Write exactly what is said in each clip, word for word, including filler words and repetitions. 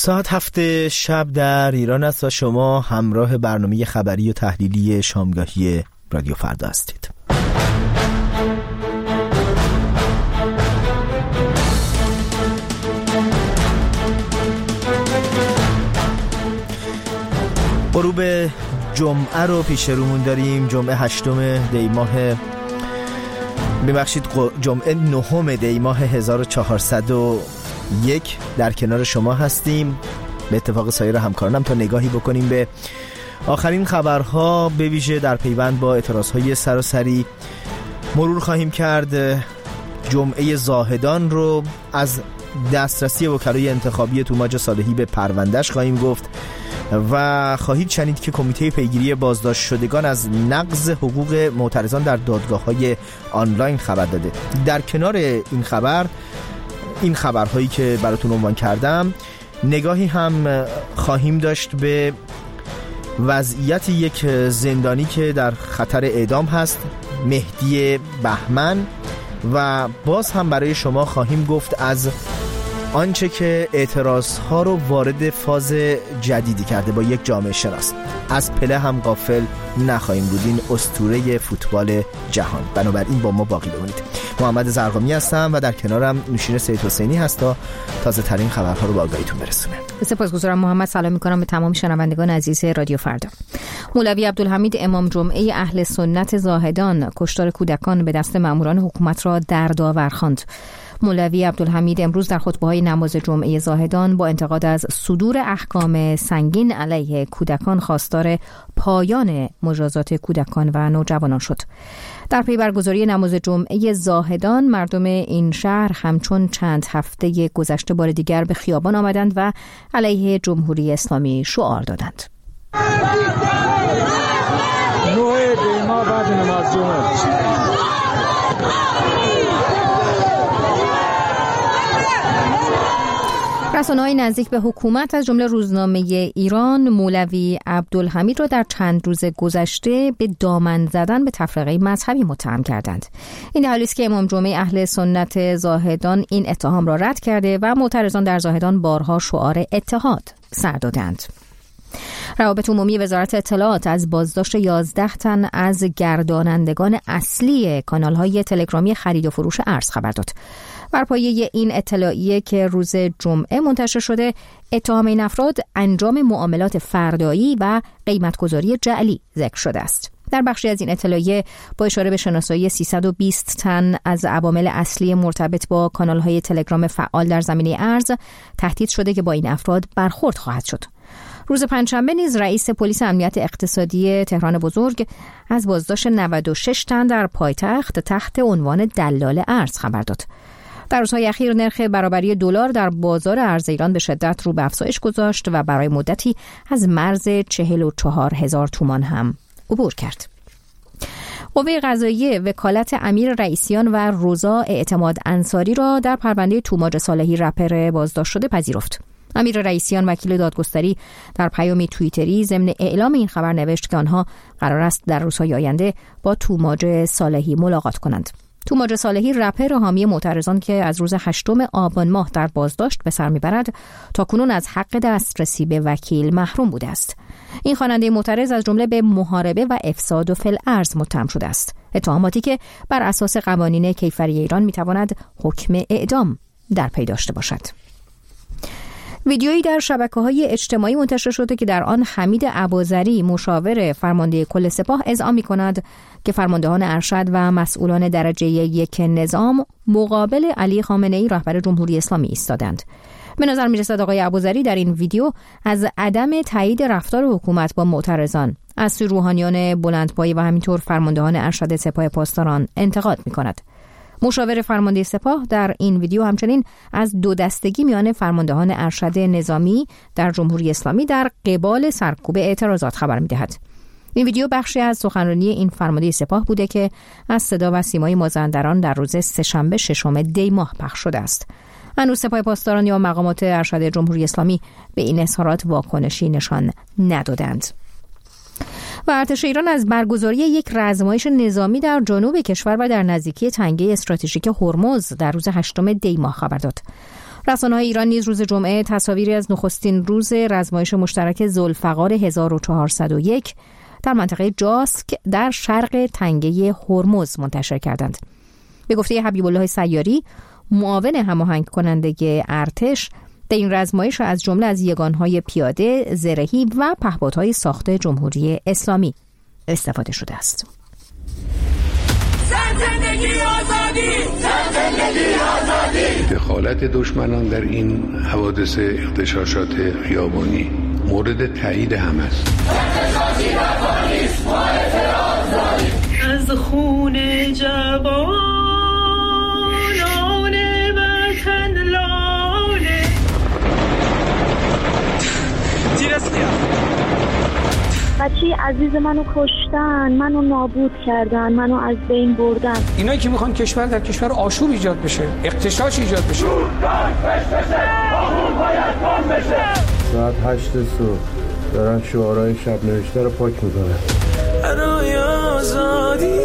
ساعت هفت شب در ایران است و شما همراه برنامه خبری و تحلیلی شامگاهی رادیو فردا هستید. غروب جمعه رو پیش رومون داریم. جمعه هشتم دی ماه ببخشید جمعه نهم دی ماه هزار و چهارصد و یک در کنار شما هستیم به اتفاق سایر همکارانم تا نگاهی بکنیم به آخرین خبرها، به ویژه در پیوند با اعتراضهای سراسری. مرور خواهیم کرد جمعه زاهدان رو، از دسترسی وکلای انتخابی توماج صالحی به پروندهش خواهیم گفت و خواهید شنید که کمیته پیگیری بازداشت شدگان از نقض حقوق معترضان در دادگاه‌های آنلاین خبر داده. در کنار این خبر این خبرهایی که براتون عنوان کردم، نگاهی هم خواهیم داشت به وضعیت یک زندانی که در خطر اعدام هست، مهدی بهمن، و باز هم برای شما خواهیم گفت از آنچه که اعتراضها رو وارد فاز جدیدی کرده با یک جامعه شناس. از پله هم غافل نخواهیم بود، این اسطوره فوتبال جهان. بنابراین با ما باقی بمونید. محمد زرقامی هستم و در کنارم نوشین سید حسینی هست تا تازه ترین خبرها رو به آگاهیتون برسونه. سپاسگزارم محمد. سلام میکنم به تمام شنوندگان عزیز رادیو فردا. مولوی عبدالحمید امام جمعه اهل سنت زاهدان کشتار کودکان به دست ماموران حکومت را در داور خواند. مولوی عبدالحمید امروز در خطبه‌های نماز جمعه زاهدان با انتقاد از صدور احکام سنگین علیه کودکان خواستار پایان مجازات کودکان و نوجوانان شد. در پی برگزاری نماز جمعه زاهدان مردم این شهر همچون چند هفته گذشته بار دیگر به خیابان آمدند و علیه جمهوری اسلامی شعار دادند. نوع دیما بعد نماز جمعه. رسانه‌های نزدیک به حکومت از جمله روزنامه ایران مولوی عبدالحمید را در چند روز گذشته به دامن زدن به تفرقه مذهبی متهم کردند. این در حالی است که امام جمعه اهل سنت زاهدان این اتهام را رد کرده و معترضان در زاهدان بارها شعار اتحاد سر دادند. روابط عمومی وزارت اطلاعات از بازداشت یازده تن از گردانندگان اصلی کانال‌های تلگرامی خرید و فروش ارز خبر داد. بر پایه این اطلاعیه که روز جمعه منتشر شده، اتهام این افراد انجام معاملات فردایی و قیمتگذاری جعلی ذکر شده است. در بخشی از این اطلاعیه با اشاره به شناسایی سیصد و بیست تن از عوامل اصلی مرتبط با کانال‌های تلگرام فعال در زمینه ارز تهدید شده که با این افراد برخورد خواهد شد. روز پنجشنبه نیز رئیس پلیس امنیت اقتصادی تهران بزرگ از بازداشت نود و شش تن در پایتخت تحت عنوان دلال ارز خبر داد. در روزهای اخیر نرخ برابری دلار در بازار ارز ایران به شدت رو به افزایش گذاشت و برای مدتی از مرز چهل و چهار هزار تومان هم عبور کرد. قوه قضاییه وکالت امیر رئیسیان و رضا اعتماد انصاری را در پرونده توماج صالحی رپر بازداشت شده پذیرفت. امیر رئیسیان وکیل دادگستری در پیامی توییتری ضمن اعلام این خبر نوشت که آنها قرار است در روزهای آینده با توماج صالحی ملاقات کنند. توماج صالحی رپر حامی معترضان که از روز هشتم آبان ماه در بازداشت به سر میبرد تاکنون از حق دسترسی به وکیل محروم بوده است. این خواننده معترض از جمله به محاربه و افساد و فی الارض متهم شده است. اتهاماتی که بر اساس قوانین کیفری ایران میتواند حکم اعدام در پی داشته باشد. ویدیویی در شبکه‌های اجتماعی منتشر شده که در آن حمید ابوذری مشاور فرمانده کل سپاه اذعان می‌کند که فرماندهان ارشد و مسئولان درجه یک نظام مقابل علی خامنه‌ای رهبر جمهوری اسلامی ایستادند. به نظر می‌رسد آقای ابوذری در این ویدیو از عدم تایید رفتار حکومت با معترضان از سوی روحانیان بلندپایه و همینطور فرماندهان ارشد سپاه پاسداران انتقاد می‌کند. مشاور فرمانده سپاه در این ویدیو همچنین از دو دستگی میان فرماندهان ارشد نظامی در جمهوری اسلامی در قبال سرکوب اعتراضات خبر می‌دهد. این ویدیو بخشی از سخنرانی این فرمانده سپاه بوده که از صدا و سیمای مازندران در روز سه‌شنبه ششم دی ماه پخش شده است. هنوز سپاه پاسداران یا مقامات ارشد جمهوری اسلامی به این اظهارات واکنشی نشان ندادند. و ارتش ایران از برگزاری یک رزمایش نظامی در جنوب کشور و در نزدیکی تنگه استراتژیک هرمز در روز هشتم دی ماه خبر داد. رسانه‌های ایران نیز روز جمعه تصاویری از نخستین روز رزمایش مشترک ذوالفقار هزار و چهارصد و یک در منطقه جاسک در شرق تنگه هرمز منتشر کردند. به گفته حبیب الله سیاری، معاون هماهنگ کننده ارتش، در این رزمایش از جمله از یگانهای پیاده، زرهی و پهپادهای ساخت جمهوری اسلامی استفاده شده است. زندگی آزادی، زندگی آزادی. دخالت دشمنان در این حوادث اغتشاشات خیابانی مورد تایید هم است. از خون جوانان وطن لاله بچه عزیز منو کشتن، منو نابود کردن، منو از بین بردن. اینایی که میخوان کشور در کشور آشوب ایجاد بشه، اغتشاش ایجاد بشه. ساعت هشت صبح دارن شعارهای شب نوشته رو پاک میکنن. برای آزادی.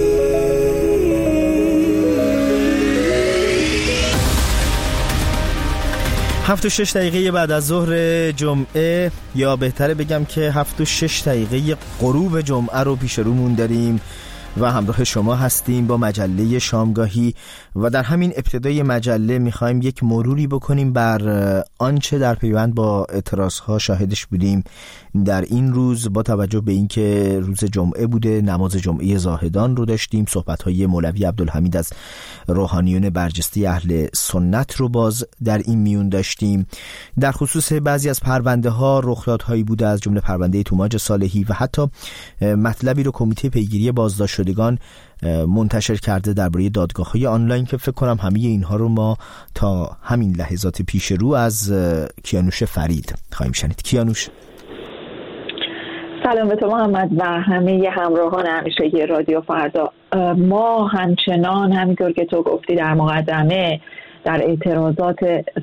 هفت و شش دقیقه بعد از ظهر جمعه، یا بهتره بگم که هفت و شش دقیقه غروب جمعه رو پیش رومون داریم و همراه شما هستیم با مجله شامگاهی و در همین ابتدای مجله میخوایم یک مروری بکنیم بر آنچه در پیوند با اعتراضها شاهدش بودیم در این روز، با توجه به اینکه روز جمعه بوده، نماز جمعه زاهدان رو داشتیم، صحبت‌های مولوی عبدالحمید از روحانیون برجسته اهل سنت رو باز در این میون داشتیم. در خصوص بعضی از پرونده‌ها رخدادهایی بوده، از جمله پرونده توماج صالحی و حتی مطلبی رو کمیته پیگیری بازداشت شدگان منتشر کرده درباره دادگاه‌های آنلاین که فکر کنم همه اینها رو ما تا همین لحظات پیش رو از کیانوش فرید خواهیم شنید. کیانوش، سلام به تو محمد و همه همراهان همیشگی رادیو فردا. ما همچنان همینطور که تو گفتی در مقدمه در اعتراضات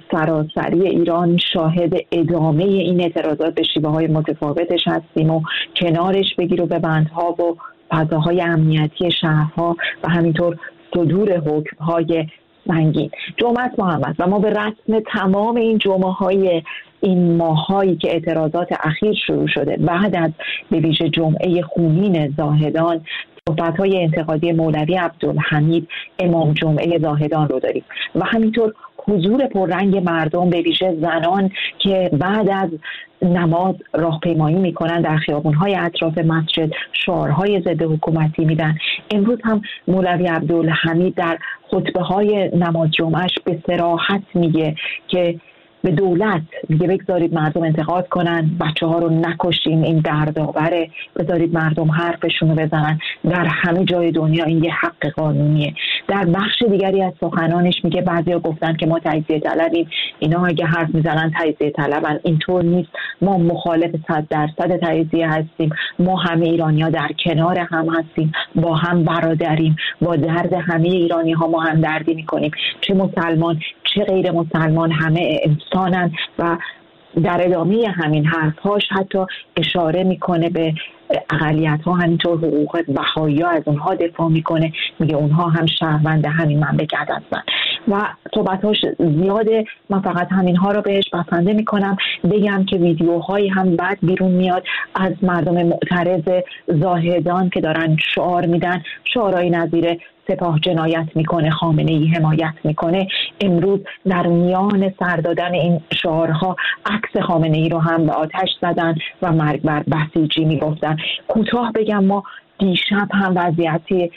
سراسری ایران شاهد ادامه این اعتراضات به شیوه‌های متفاوتش هستیم و کنارش بگیر و به بندها و فضاهای امنیتی شهرها و همینطور صدور حکم‌های سنگین. جمعه محمد و ما به رسم تمام این جمعه‌های این ماهایی که اعتراضات اخیر شروع شده بعد از به ویژه جمعه خونین زاهدان صحبت‌های انتقادی مولوی عبدالحمید امام جمعه زاهدان رو داریم و همینطور حضور پررنگ مردم به ویژه زنان که بعد از نماز راهپیمایی میکنن در خیابون‌های اطراف مسجد، شعارهای ضد حکومتی میدن. امروز هم مولوی عبدالحمید در خطبه‌های نماز جمعهش به صراحت میگه که به دولت میگه بگذارید مردم انتقاد کنن، بچه ها رو نکشین، این دردآوره، بذارید مردم حرفشون رو بزنن. در همه جای دنیا این یه حق قانونیه. در بخش دیگری از سخنانش میگه بعضیا گفتن که ما تجزیه طلبیم، اینا اگه حرف میزنن تجزیه طلبن، اینطور نیست، ما مخالف صد درصد تجزیه هستیم، ما همه ایرانی‌ها در کنار هم هستیم، با هم برادریم، با درد همه ایرانی‌ها ما هم دردی میکنیم، چه مسلمان چه غیر مسلمان همه انسانن. و در ادامه همین حرفهاش حتی اشاره میکنه به اقلیت‌ها، همینطور حقوق بهائی‌ها، از اونها دفاع میکنه، میگه اونها هم شهروند همین مملکت هستن و صحبت‌هاش زیاده. من فقط همینها رو بهش بسنده میکنم. بگم که ویدیوهایی هم بعد بیرون میاد از مردم معترض زاهدان که دارن شعار میدن، شعارهای نظیر سپاه جنایت میکنه، خامنه‌ای حمایت میکنه. امروز در میان سر دادن این شعارها عکس خامنه‌ای رو هم به آتش زدن و مرگ بر بسیجی میگفتن. کوتاه بگم ما دیشب هم وضعیتی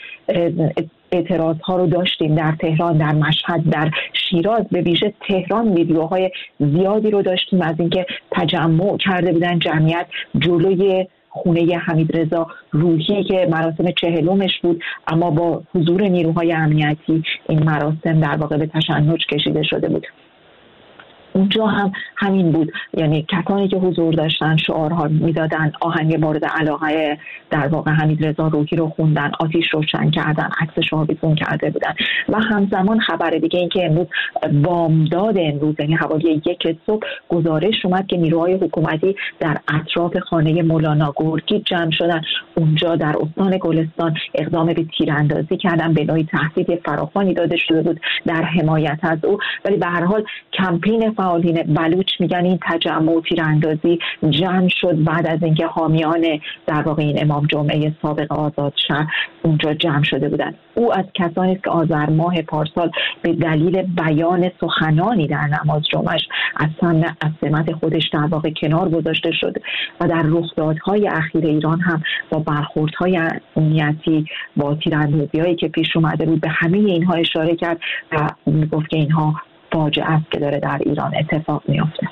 اعتراض ها رو داشتیم در تهران، در مشهد، در شیراز. به ویژه تهران ویدیوهای زیادی رو داشتیم از اینکه تجمع کرده بودن جمعیت جلوی خونه حمیدرضا روحی که مراسم چهلمش بود، اما با حضور نیروهای امنیتی این مراسم در واقع به تشنج کشیده شده بود. اونجا هم همین بود. یعنی کسانی که حضور داشتن شعارها میدادن، آهنگ مورد علاقه در واقع حمید رضا روحی رو خوندن، آتیش روشن کردن، عکسش رو آویزون کرده بودن. و همزمان خبر دیگه این که امروز بامداد امروز یعنی حوالی یک صبح گزارش اومد که نیروهای حکومتی در اطراف خانه مولانا گورکی جمع شدن. اونجا در استان گلستان اقدام به تیراندازی کردن، به نوعی تهدید فراخوانی داده شده بود در حمایت از او. ولی به هر حال کمپین فعالین بلوچ میگن این تجمع و تیراندازی جمع شد بعد از اینکه حامیان در واقع این امام جمعه سابق آزاد شهر اونجا جمع شده بودن. او از کسانی است که آذر ماه پارسال به دلیل بیان سخنانی در نماز جمعهش از از سمت خودش در واقع کنار گذاشته شد و در رخدادهای اخیر ایران هم با برخوردهای امنیتی، با تیراندازی‌هایی که پیش اومده بود، به همه اینها اشاره کرد و میگفت که اینها فاجعه است که داره در ایران اتفاق میفته.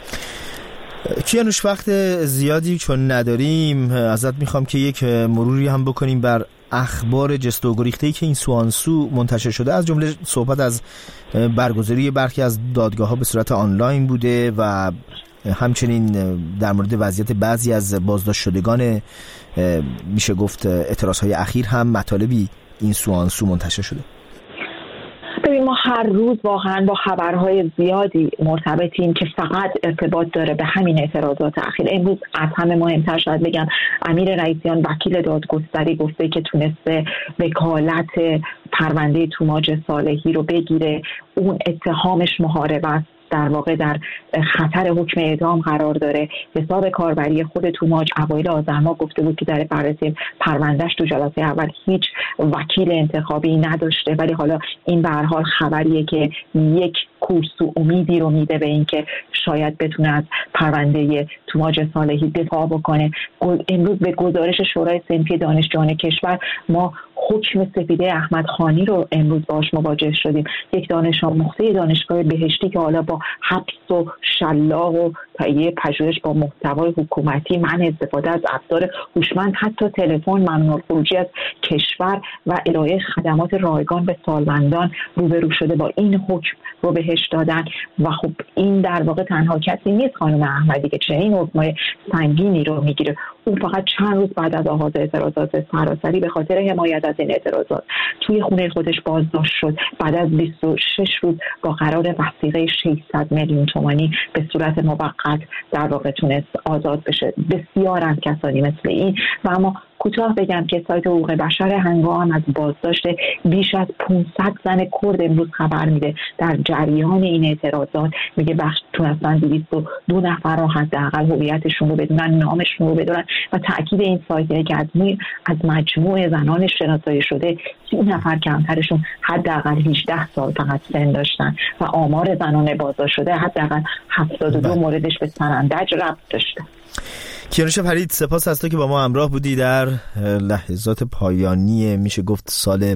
کیانوش وقت زیادی چون نداریم ازت میخوام که یک مروری هم بکنیم بر اخبار جست و گریخته‌ای که این سوانسو منتشر شده، از جمله صحبت از برگزاری برخی از دادگاه‌ها به صورت آنلاین بوده و همچنین در مورد وضعیت بعضی از بازداشت شدگان میشه گفت اعتراضهای اخیر هم مطالبی این سوانسو منتشر شده. ببین ما هر روز واقعا با خبرهای زیادی مرتبطیم که فقط ارتباط داره به همین اعتراضات اخیر. امروز از همه مهمتر شاید بگم امیر رئیسیان وکیل دادگستری گفته که تونسته وکالت پرونده توماج صالحی رو بگیره. اون اتهامش محاربه است، در واقع در خطر حکم اعدام قرار داره. حساب کاربری خود توماج اوایل آذر ماه گفته بود که در بررسی پروندهش تو جلسه اول هیچ وکیل انتخابی نداشته، ولی حالا این به هر حال خبریه که یک کورس و امیدی رو میده به اینکه شاید بتونه از پرونده توماج صالحی دفاع بکنه. امروز به گزارش شورای صنفی دانشجویان کشور ما حکم سپیده احمد خانی رو امروز باش مواجه شدیم، یک دانش آموخته دانشگاه بهشتی که حالا با حبس و شلاق و تهیه پژوهش با محتوای حکومتی، منع استفاده از ابزار هوشمند، حتی تلفن، ممنوع خروجی از کشور و ارائه خدمات رایگان به سالمندان روبرو شده. با این حکم رو بهش دادن و خب این در واقع تنها کسی نیست خانم احمدی که چنین حکمای سنگینی رو میگیره. اون فقط چند روز بعد از آغاز اعتراضات سراسری به خاطر حمایت از این اعتراضات توی خونه خودش بازداشت شد. بعد از بیست و شش روز با قرار وثیقه ششصد میلیون تومانی به صورت موقت در واقع تونست آزاد بشه. بسیار از کسانی مثل این. و اما کوتاه بگم که سایت حقوق بشر هنگام از بازداشت بیش از پانصد زن کرد امروز خبر میده در جریان این اعتراضات. میگه بخش تونستن دویست و دو نفر را حداقل هویتشون رو بدونن، نامشون رو بدونن و تاکید این سایت اینه که از از مجموع زنان شناسایی شده سی نفر کمترشون حداقل هجده سال فقط سن داشتن و آمار زنان بازداشت شده حداقل هفتاد و دو موردش به سنندج ربط داشته. کیانوش فرید، سپاس از تو که با ما همراه بودی در لحظات پایانی میشه گفت سال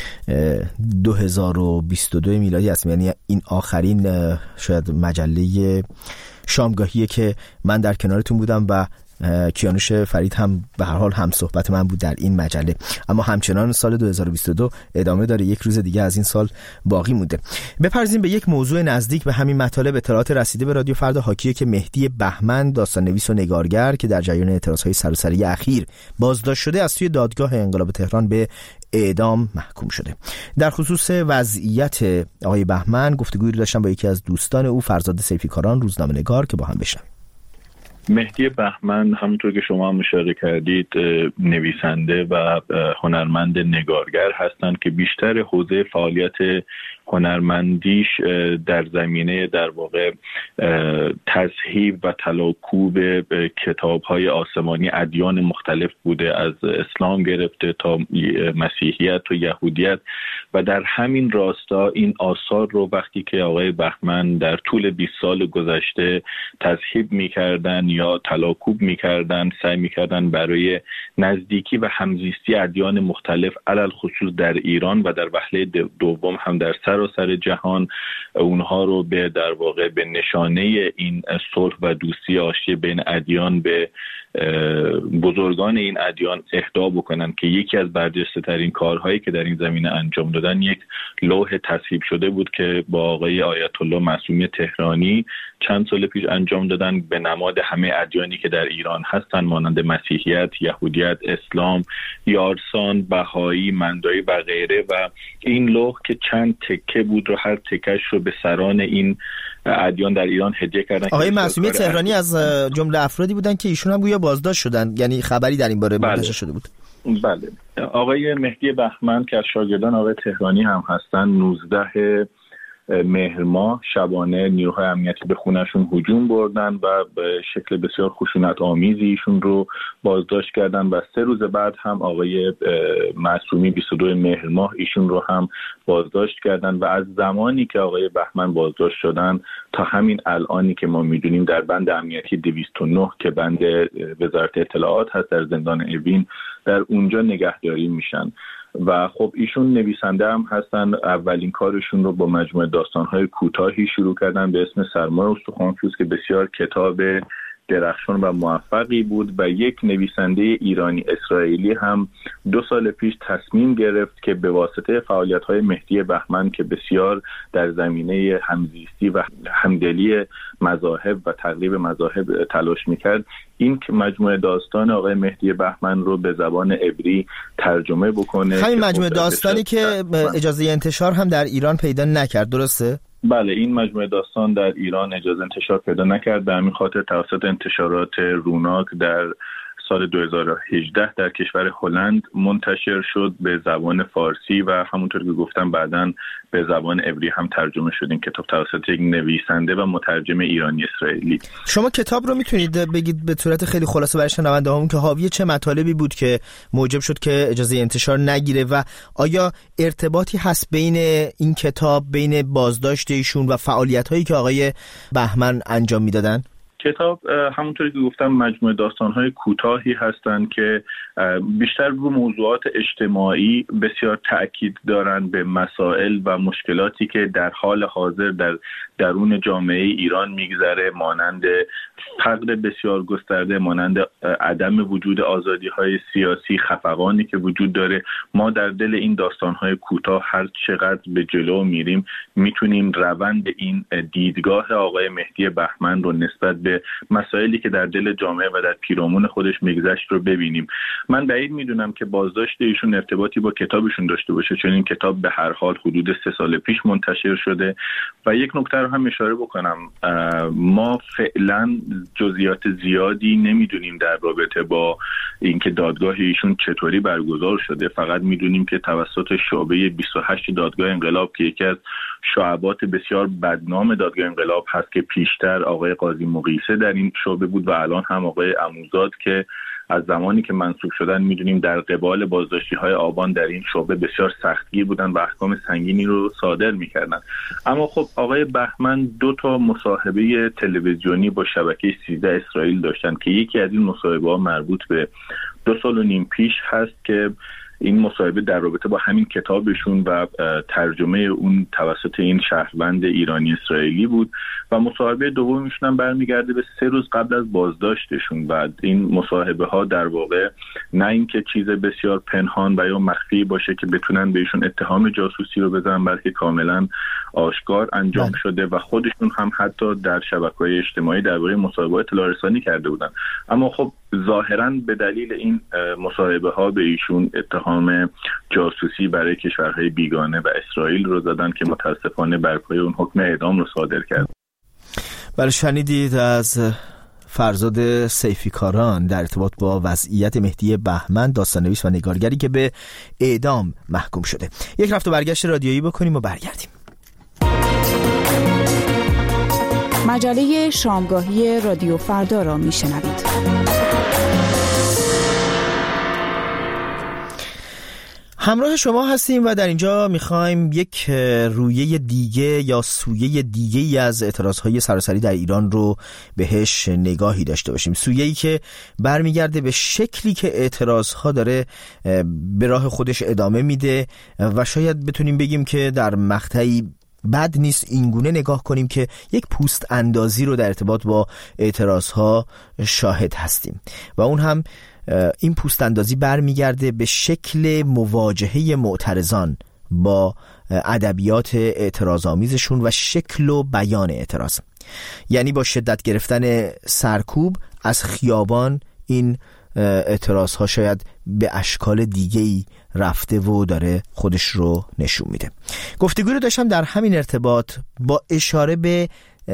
دو هزار و بیست و دو میلادی هست، یعنی این آخرین شاید مجله شامگاهیه که من در کنارتون بودم و کیانوش فرید هم به هر حال هم صحبت من بود در این مجله. اما همچنان سال دو هزار و بیست و دو ادامه داره، یک روز دیگه از این سال باقی مونده. بپرزیم به یک موضوع نزدیک به همین مطالب. اطلاعات رسیده به رادیو فردا حاکیه که مهدی بهمن، داستان نویس و نگارگر که در جریان اعتراضهای سراسری اخیر بازداشت شده، از سوی دادگاه انقلاب تهران به اعدام محکوم شده. در خصوص وضعیت آقای بهمن گفتگویی داشتم با یکی از دوستان او، فرزاد سیفیکاران، روزنامه‌نگار، که با هم بشنویم. مهدی بهمن همونطور که شما هم اشاره کردید نویسنده و هنرمند نگارگر هستند که بیشتر حوزه فعالیت هنرمندیش در زمینه در واقع تذهیب و تلاکوب کتاب‌های آسمانی ادیان مختلف بوده، از اسلام گرفته تا مسیحیت و یهودیت. و در همین راستا این آثار رو وقتی که آقای بهمن در طول بیست سال گذشته تذهیب می‌کردن یا تلاکوب می‌کردن، سعی می‌کردن برای نزدیکی و همزیستی ادیان مختلف علل خصوص در ایران و در وهله دوم هم در سراسر جهان اونها رو به در واقع به نشانه این صلح و دوستی آشتی بین ادیان به بزرگان این ادیان اهدا بکنن که یکی از برجسته ترین کارهایی که در این زمینه انجام دادن یک لوح تصویب شده بود که با آقای آیت الله معصومی تهرانی چند سال پیش انجام دادن به نماد همه ادیانی که در ایران هستن، مانند مسیحیت، یهودیت، اسلام، یارسان، بهایی، مندایی و غیره. و این لوح که چند تکه بود رو هر تکش رو به سران این ادیان در ایران هدیه کردن. آقای معصومی تهرانی از جمله افرادی بودن که ایشون هم گویا بازداشت شدن، یعنی خبری در این باره منتشر شده بود. بله. آقای مهدی بهمن که از شاگردان آقای تهرانی هم هستن، نوزده مهر ماه شبانه نیروهای امنیتی به خونهشون هجوم بردن و به شکل بسیار خشونت آمیزی ایشون رو بازداشت کردن و سه روز بعد هم آقای معصومی بیست و دو مهر ماه ایشون رو هم بازداشت کردن و از زمانی که آقای بهمن بازداشت شدن تا همین الانی که ما میدونیم در بند امنیتی دویست و نه که بند وزارت اطلاعات هست در زندان اوین، در اونجا نگهداری میشن. و خب ایشون نویسنده هم هستن. اولین کارشون رو با مجموعه داستان‌های کوتاهی شروع کردن به اسم سرمای استخوان‌فیوز که بسیار کتاب درخشان و موفقی بود و یک نویسنده ایرانی اسرائیلی هم دو سال پیش تصمیم گرفت که به واسطه فعالیت‌های مهدی بهمن که بسیار در زمینه همزیستی و همدلی مذاهب و تقریب مذاهب تلاش می‌کرد، این که مجموعه داستان آقای مهدی بهمن رو به زبان عبری ترجمه بکنه. همین مجموعه داستانی که اجازه انتشار هم در ایران پیدا نکرد، درسته؟ بله، این مجموعه داستان در ایران اجازه انتشار پیدا نکرد. به همین خاطر توسط انتشارات روناک در سال دو هزار و هجده در کشور هلند منتشر شد به زبان فارسی و همونطور که گفتم بعداً به زبان عبری هم ترجمه شد این کتاب توسط یک نویسنده و مترجم ایرانی اسرائیلی. شما کتاب رو میتونید بگید به صورت خیلی خلاصه برای شنونده‌هامون که حاوی چه مطالبی بود که موجب شد که اجازه انتشار نگیره و آیا ارتباطی هست بین این کتاب، بین بازداشت ایشون و فعالیت‌هایی که آقای بهمن انجام میدادن؟ کتاب همونطوری که گفتم مجموعه داستان‌های کوتاهی هستند که بیشتر رو موضوعات اجتماعی بسیار تأکید دارند، به مسائل و مشکلاتی که در حال حاضر در درون جامعه ایران میگذره، مانند فقر بسیار گسترده، مانند عدم وجود آزادی‌های سیاسی، خفقانی که وجود داره. ما در دل این داستان‌های کوتاه هر چقدر به جلو میریم میتونیم روند این دیدگاه آقای مهدی بهمن رو نسبت به مسائلی که در دل جامعه و در پیرامون خودش میگذشت رو ببینیم. من بعید میدونم که بازداشت ایشون ارتباطی با کتابشون داشته باشه، چون این کتاب به هر حال حدود سه سال پیش منتشر شده. و یک نکته رو هم اشاره بکنم، ما فعلا جزئیات زیادی نمیدونیم در رابطه با اینکه دادگاه ایشون چطوری برگزار شده. فقط میدونیم که توسط شعبه بیست و هشت دادگاه انقلاب که یکی از شعبات بسیار بدنام دادگاه انقلاب هست که پیشتر آقای قاضی مقیسه در این شعبه بود و الان هم آقای عموزاد که از زمانی که منصوب شدن میدونیم در قبال بازداشتی های آبان در این شعبه بسیار سختگیر بودن و احکام سنگینی رو صادر میکردن. اما خب آقای بهمن دو تا مصاحبه تلویزیونی با شبکه سیزده اسرائیل داشتن که یکی از این مصاحبه ها مربوط به دو سال و نیم پیش هست که این مصاحبه در رابطه با همین کتابشون و ترجمه اون توسط این شهروند ایرانی اسرائیلی بود و مصاحبه دومیشون هم برمیگرده به سه روز قبل از بازداشتشون. بعد این مصاحبه ها در واقع نه اینکه چیز بسیار پنهان و یا مخفی باشه که بتونن بهشون اتهام جاسوسی رو بزنن، بلکه کاملا آشکار انجام شده و خودشون هم حتی در شبکه‌های اجتماعی درباره مصاحبه اطلاع رسانی کرده بودن. اما خب ظاهراً به دلیل این مصاحبه ها به ایشون اتهام جاسوسی برای کشورهای بیگانه و اسرائیل رو زدن که متاسفانه بر پای اون حکم اعدام رو صادر کرد. بله، شنیدید از فرزاد سیفیکاران در ارتباط با وضعیت مهدی بهمن، داستان‌نویس و نگارگری که به اعدام محکوم شده. یک رفت و برگشت رادیویی بکنیم و برگردیم. مجله شامگاهی رادیو فردا را میشنوید. همراه شما هستیم و در اینجا میخوایم یک رویه دیگه یا سویه دیگه‌ای از اعتراضهای سراسری در ایران رو بهش نگاهی داشته باشیم. سویه‌ای که برمیگرده به شکلی که اعتراضها داره به راه خودش ادامه میده و شاید بتونیم بگیم که در مقطعی بد نیست اینگونه نگاه کنیم که یک پوست اندازی رو در ارتباط با اعتراضها شاهد هستیم و اون هم این پوست اندازی برمیگرده به شکل مواجهه معترضان با ادبیات اعتراض‌آمیزشون و شکل و بیان اعتراض، یعنی با شدت گرفتن سرکوب از خیابان این اعتراض ها شاید به اشکال دیگه‌ای رفته و داره خودش رو نشون میده. گفتگوی رو داشتم در همین ارتباط با اشاره به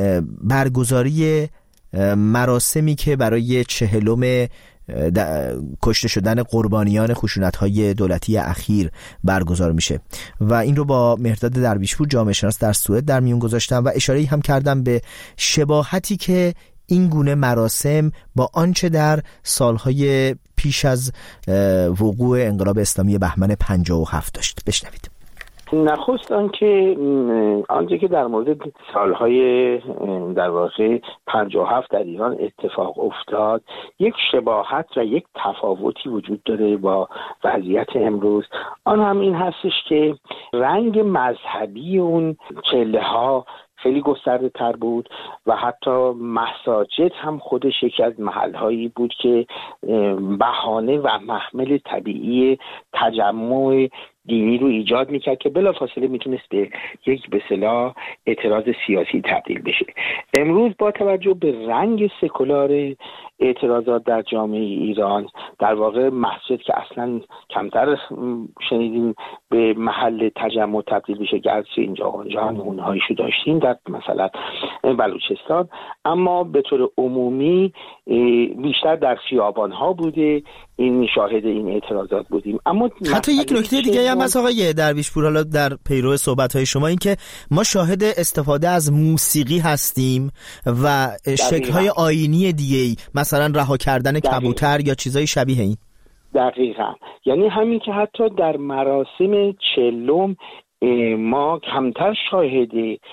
برگزاری مراسمی که برای چهلم کشته شدن قربانیان خشونت‌های دولتی اخیر برگزار میشه و این رو با مهرداد درویشپور جامعه شناس در سوئد در میون گذاشتم و اشاره‌ای هم کردم به شباهتی که این گونه مراسم با آنچه در سالهای پیش از وقوع انقلاب اسلامی بهمن پنجاه و هفت داشت. بشنوید. نخست آنکه آنچه که در مورد سالهای در واقع پنجاه و هفت در ایران اتفاق افتاد یک شباهت و یک تفاوتی وجود داره با وضعیت امروز. آن هم این هستش که رنگ مذهبی اون چله ها خیلی گسترده تر بود و حتی مساجد هم خودش یکی از محلهایی بود که بهانه و محمل طبیعی تجمع دینی رو ایجاد میکرد که بلافاصله میتونست به یک به اصطلاح اعتراض سیاسی تبدیل بشه. امروز با توجه به رنگ سکولار اعتراضات در جامعه ایران، در واقع مسجد که اصلا کمتر شنیدیم به محل تجمع تبدیل بشه، گرچه اینجا اونجا هم اونهایشو داشتیم در مثلا بلوچستان، اما به طور عمومی بیشتر در خیابان‌ها بوده این شاهد این اعتراضات بودیم. اما حتی یک نکته دیگه هم هست آقای درویشپور، حالا در پیرو صحبت‌های شما، این که ما شاهد استفاده از موسیقی هستیم و شکل‌های آیینی دیگه‌ای، مثلا رها کردن کبوتر یا چیزای شبیه این. دقیقاً، یعنی همین که حتی در مراسم چهلم ما کمتر شاهد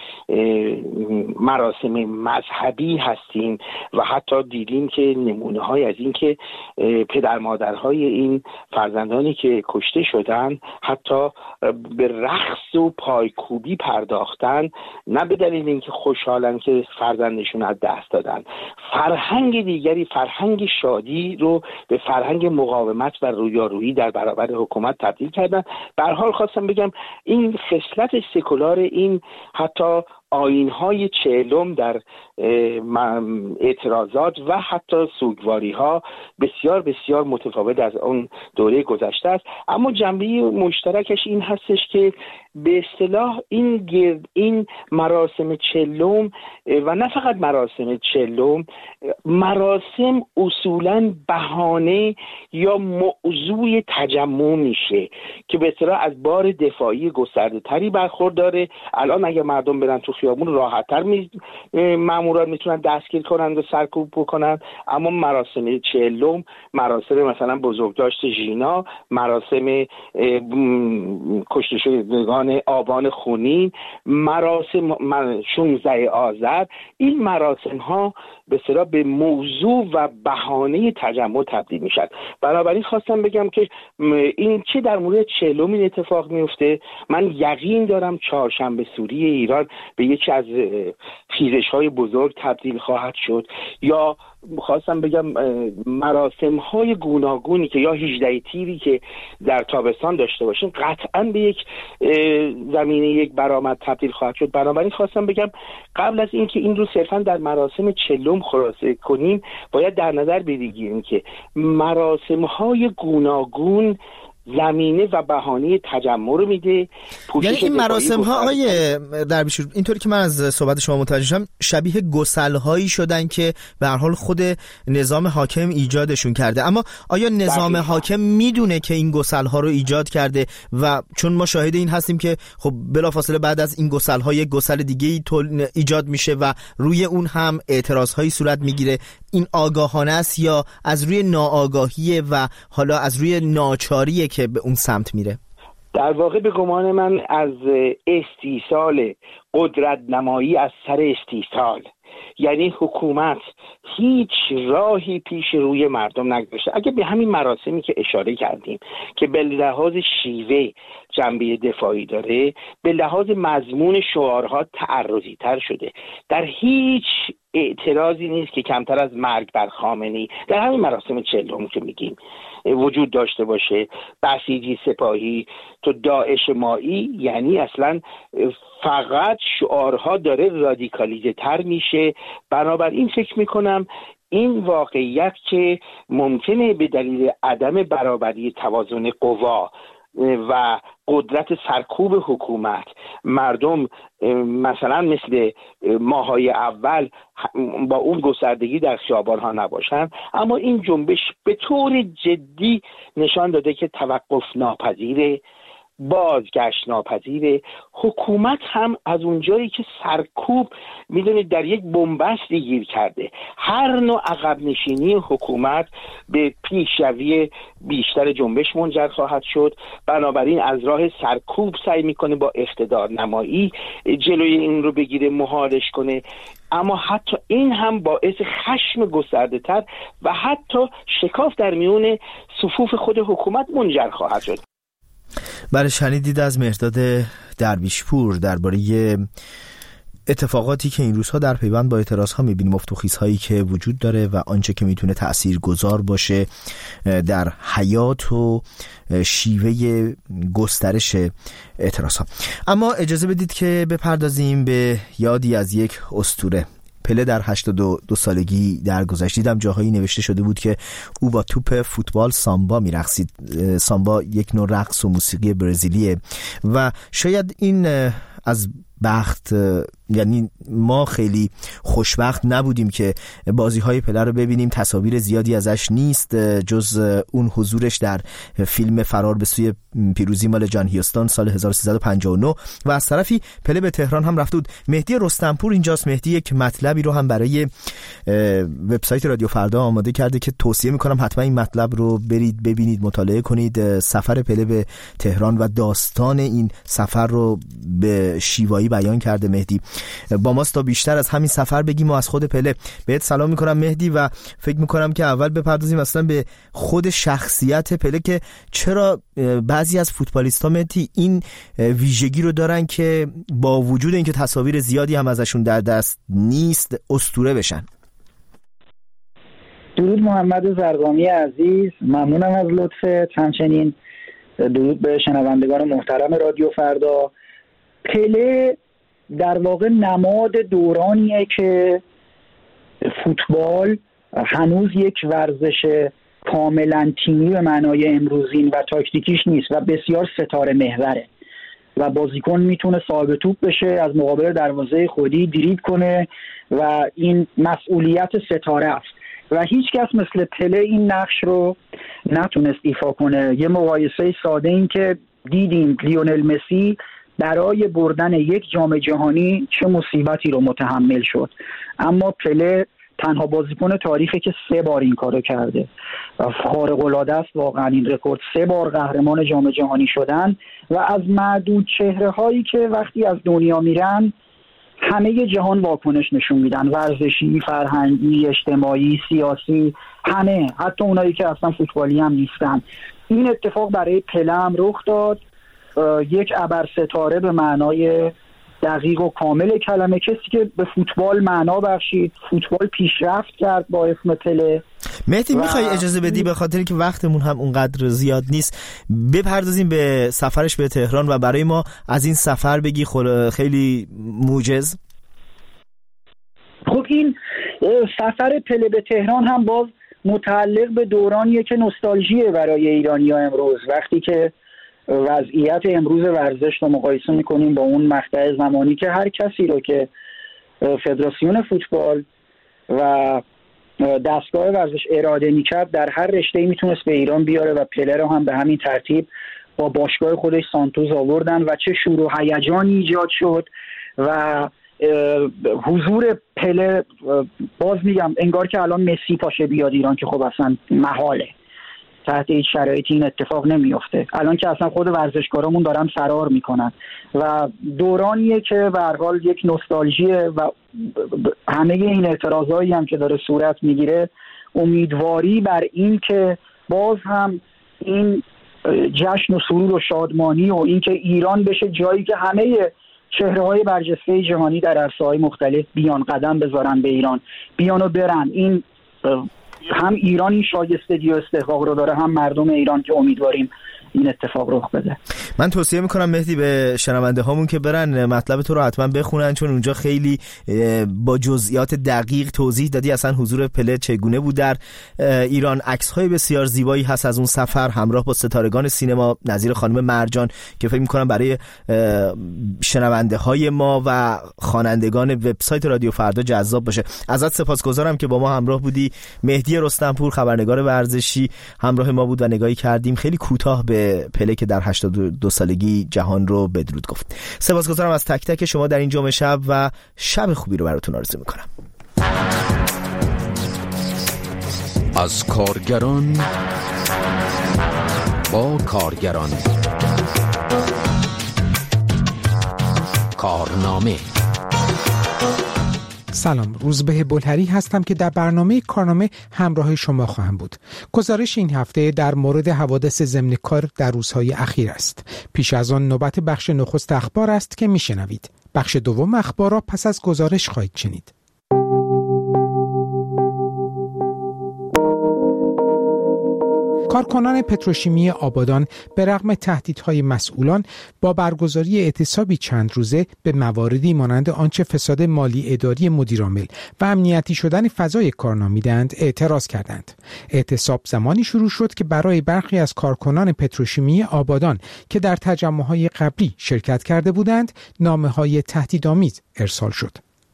مراسم مذهبی هستیم و حتی دیدیم که نمونه های از این که پدر مادرهای این فرزندانی که کشته شدن حتی به رقص و پایکوبی پرداختن، نه به دلیل اینکه خوشحالن که فرزندشون از دست دادن. فرهنگ دیگری، فرهنگ شادی رو به فرهنگ مقاومت و رویارویی در برابر حکومت تبدیل کردن. به هر حال خواستم بگم این خصلت سکولار، این حتی آیین‌های چهلم در اعتراضات و حتی سوگواری‌ها بسیار بسیار متفاوت از اون دوره گذشته است، اما جنبه مشترکش این هستش که به اصطلاح این گرد این مراسم چهلم و نه فقط مراسم چهلم، مراسم اصولاً بهانه یا موضوع تجمع میشه که به اصطلاح از بار دفاعی گسترده تری برخورداره. الان اگه مردم برن تو خیابون راحت‌تر می ماموران میتونن دستگیر کنن و سرکوب بکنن، اما مراسم چهلم، مراسم مثلا بزرگداشت ژینا، مراسم کشته شدگان آبان خونین، مراسم شانزده آذر، این مراسم ها به اصطلاح به موضوع و بهانه تجمع تبدیل میشن. بنابراین خواستم بگم که این چه در مورد چهلم این اتفاق میفته، من یقین دارم چهارشنبه سوری ایران به یکی از خیزش های بزرگ تبدیل خواهد شد، یا خواستم بگم مراسم های گوناگونی که یا هجده تیری که در تابستان داشته باشیم قطعا به یک زمینه یک برآمد تبدیل خواهد شد. بنابراین خواستم بگم قبل از اینکه این رو صرفا در مراسم چهلم خلاصه کنیم، باید در نظر بگیریم که مراسم های گوناگون زمینه و بهانه تجمع رو میده. یعنی این مراسم ها آقای درویشپور، اینطوری که من از صحبت شما متوجه شدم، شبیه گسل هایی شدن که به هر حال خود نظام حاکم ایجادشون کرده. اما آیا نظام دقیقا. حاکم میدونه که این گسل ها رو ایجاد کرده؟ و چون ما شاهد این هستیم که خب بلافاصله بعد از این گسل ها یک گسل دیگه ایجاد میشه و روی اون هم اعتراض هایی صورت میگیره، این آگاهانه است یا از روی ناآگاهی و حالا از روی ناچاریه که به اون سمت میره؟ در واقع به گمان من از استیصال قدرت نمایی از سر استیصال، یعنی حکومت هیچ راهی پیش روی مردم نگذاشته. اگه به همین مراسمی که اشاره کردیم که به لحاظ شیوه جنبه دفاعی داره، به لحاظ مضمون شعارها تعرضی تر شده، در هیچ اعتراضی نیست که کمتر از مرگ بر خامنه‌ای در همین مراسم چهلم که میگیم وجود داشته باشه. بسیجی سپاهی تو داعش مایی، یعنی اصلا فقط شعارها داره رادیکالیزه تر میشه. بنابراین فکر میکنم این واقعیت که ممکنه به دلیل عدم برابری توازن قوا و قدرت سرکوب حکومت مردم مثلا مثل ماهای اول با اون گستردگی در خیابان‌ها نباشن، اما این جنبش به طور جدی نشان داده که توقف ناپذیره، بازگشت ناپذیره. حکومت هم از اونجایی که سرکوب میدونید در یک بنبستی گیر کرده، هر نوع عقب نشینی حکومت به پیشروی بیشتر جنبش منجر خواهد شد. بنابراین از راه سرکوب سعی میکنه با اقتدار نمایی جلوی این رو بگیره، مهارش کنه، اما حتی این هم باعث خشم گسترده تر و حتی شکاف در میون صفوف خود حکومت منجر خواهد شد. بله، شنیدید از مهرداد درویشپور درباره اتفاقاتی که این روزها در پیوند با اعتراضها می‌بینیم، افتخیزهایی که وجود داره و آنچه که میتونه تأثیرگذار باشه در حیات و شیوه گسترش اعتراضها. اما اجازه بدید که بپردازیم به یادی از یک اسطوره. پله در هشتاد و دو سالگی درگذشت. دیدم جاهایی نوشته شده بود که او با توپ فوتبال سامبا میرقصید. سامبا یک نوع رقص و موسیقی برزیلیه و شاید این از بخت، یعنی ما خیلی خوشبخت نبودیم که بازی های پله رو ببینیم. تصاویر زیادی ازش نیست جز اون حضورش در فیلم فرار به سوی پیروزی مال جان هیوستون سال هزار و سیصد و پنجاه و نه و از طرفی پله به تهران هم رفته بود. مهدی رستمپور اینجاست. مهدی یک مطلبی رو هم برای وبسایت رادیو فردا آماده کرده که توصیه میکنم حتما این مطلب رو برید ببینید، مطالعه کنید. سفر پله به تهران و داستان این سفر رو به شیوایی بیان کرده مهدی. با ماست تا بیشتر از همین سفر بگیم و از خود پله. بهت سلام میکنم مهدی و فکر میکنم که اول بپردازیم اصلا به خود شخصیت پله که چرا بعضی از فوتبالیست‌ها مهدی این ویژگی رو دارن که با وجود اینکه تصاویر زیادی هم ازشون در دست نیست اسطوره بشن. درود محمد زرقامی عزیز، ممنونم از لطفت. همچنین درود به شنوندگان محترم رادیو فردا. پله در واقع نماد دورانیه که فوتبال هنوز یک ورزش کاملا تیمی به معنای امروزین و تاکتیکیش نیست و بسیار ستاره محوره و بازیکن میتونه صاحب توپ بشه، از مقابل دروازه خودی دریبل کنه و این مسئولیت ستاره است و هیچ کس مثل پله این نقش رو نتونست ایفا کنه. یه مقایسه ساده این که دیدیم لیونل مسی برای بردن یک جام جهانی چه مصیبتی رو متحمل شد، اما پله تنها بازیکن تاریخی که سه بار این کارو کرده. خارق العاده است واقعا این رکورد، سه بار قهرمان جام جهانی شدن و از معدود چهره هایی که وقتی از دنیا میرن همه جهان واکنش نشون میدن، ورزشی، فرهنگی، اجتماعی، سیاسی، همه، حتی اونایی که اصلا فوتبالی هم نیستن. این اتفاق برای پله هم رخ داد. یک ابر ستاره به معنای دقیق و کامل کلمه، کسی که به فوتبال معنا بخشید، فوتبال پیشرفت کرد با اسم پله. مهدی و... میخوای اجازه بدی به خاطر که وقتمون هم اونقدر زیاد نیست بپردازیم به سفرش به تهران و برای ما از این سفر بگی خیلی موجز؟ خب این سفر پله به تهران هم باز متعلق به دورانیه که نوستالژیه برای ایرانی‌ها امروز. وقتی که وضعیت امروز ورزش رو مقایسه میکنیم با اون مقطع زمانی که هر کسی رو که فدراسیون فوتبال و دستگاه ورزش اراده میکرد در هر رشته‌ای میتونست به ایران بیاره و پله رو هم به همین ترتیب با باشگاه خودش سانتوس آوردن و چه شور و هیجانی ایجاد شد و حضور پله، باز میگم انگار که الان مسی پاشه بیاد ایران که خب اصلا محاله. تحت هیچ شرایطی این اتفاق نمیفته. الان که اصلا خود ورزشکارامون دارن فرار میکنن و دورانیه که به هر حال یک نوستالژیه و همه این اعتراضایی هم که داره صورت میگیره امیدواری بر این که باز هم این جشن و سرور و شادمانی و این که ایران بشه جایی که همه چهره‌های برجسته جهانی در عرصه‌های مختلف بیان قدم بذارن به ایران، بیان و برن. این هم ایران این شایستگی و استحقاق رو داره، هم مردم ایران که امیدواریم این اتفاق رخ بده. من توصیه میکنم مهدی به شنونده هامون که برن مطلب تو رو حتما بخونن، چون اونجا خیلی با جزئیات دقیق توضیح دادی اصلا حضور پله چگونه بود در ایران. عکس های بسیار زیبایی هست از اون سفر همراه با ستارگان سینما نظیر خانم مرجان که فکر میکنم برای شنونده های ما و خوانندگان وبسایت رادیو فردا جذاب باشه. ازت سپاسگزارم که با ما همراه بودی. مهدی رستمپور خبرنگار ورزشی همراه ما بود و نگاهی کردیم خیلی کوتاه به پله که در هشتاد و دو سالگی جهان رو بدرود گفت. سپاسگزارم از تک تک شما در این جمعه شب و شب خوبی رو براتون آرزو میکنم. از کارگران با کارگران، کارنامه. سلام، روزبه بلهری هستم که در برنامه کارنامه همراه شما خواهم بود. گزارش این هفته در مورد حوادث ضمن کار در روزهای اخیر است. پیش از آن نوبت بخش نخست اخبار است که میشنوید. بخش دوم اخبار را پس از گزارش خواهید شنید. کارکنان پتروشیمی آبادان به رغم تهدیدهای مسئولان با برگزاری اعتصابی چند روزه به مواردی مانند آنچه فساد مالی اداری مدیرعامل و امنیتی شدن فضای کار نامیدند اعتراض کردند. اعتصاب زمانی شروع شد که برای برخی از کارکنان پتروشیمی آبادان که در تجمع‌های قبلی شرکت کرده بودند نامه‌های تهدیدآمیز ارسال شد.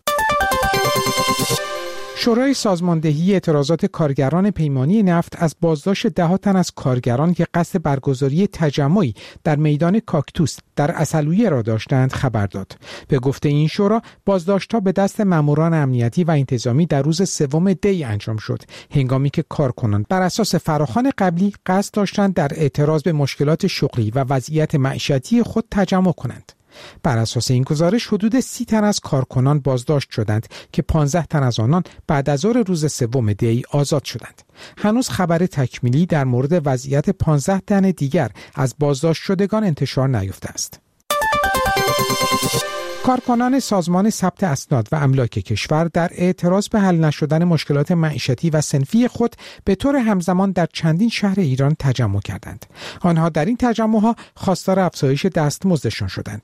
شورای سازماندهی اعتراضات کارگران پیمانی نفت از بازداشت ده تن از کارگران که قصد برگزاری تجمعی در میدان کاکتوس در عسلویه را داشتند خبر داد. به گفته این شورا بازداشت‌ها به دست ماموران امنیتی و انتظامی در روز سوم دی انجام شد، هنگامی که کارکنان بر اساس فراخوان قبلی قصد داشتند در اعتراض به مشکلات شغلی و وضعیت معیشتی خود تجمع کنند. بر اساس این گزارش حدود سی تن از کارکنان بازداشت شدند که پانزده تن از آنان بعد از ظهر روز سوم دی آزاد شدند. هنوز خبر تکمیلی در مورد وضعیت پانزده تن دیگر از بازداشت شدگان انتشار نیافته است. کارکنان سازمان ثبت اسناد و املاک کشور در اعتراض به حل نشدن مشکلات معیشتی و صنفی خود به طور همزمان در چندین شهر ایران تجمع کردند. آنها در این تجمع‌ها خواستار افزایش دستمزدشان شدند.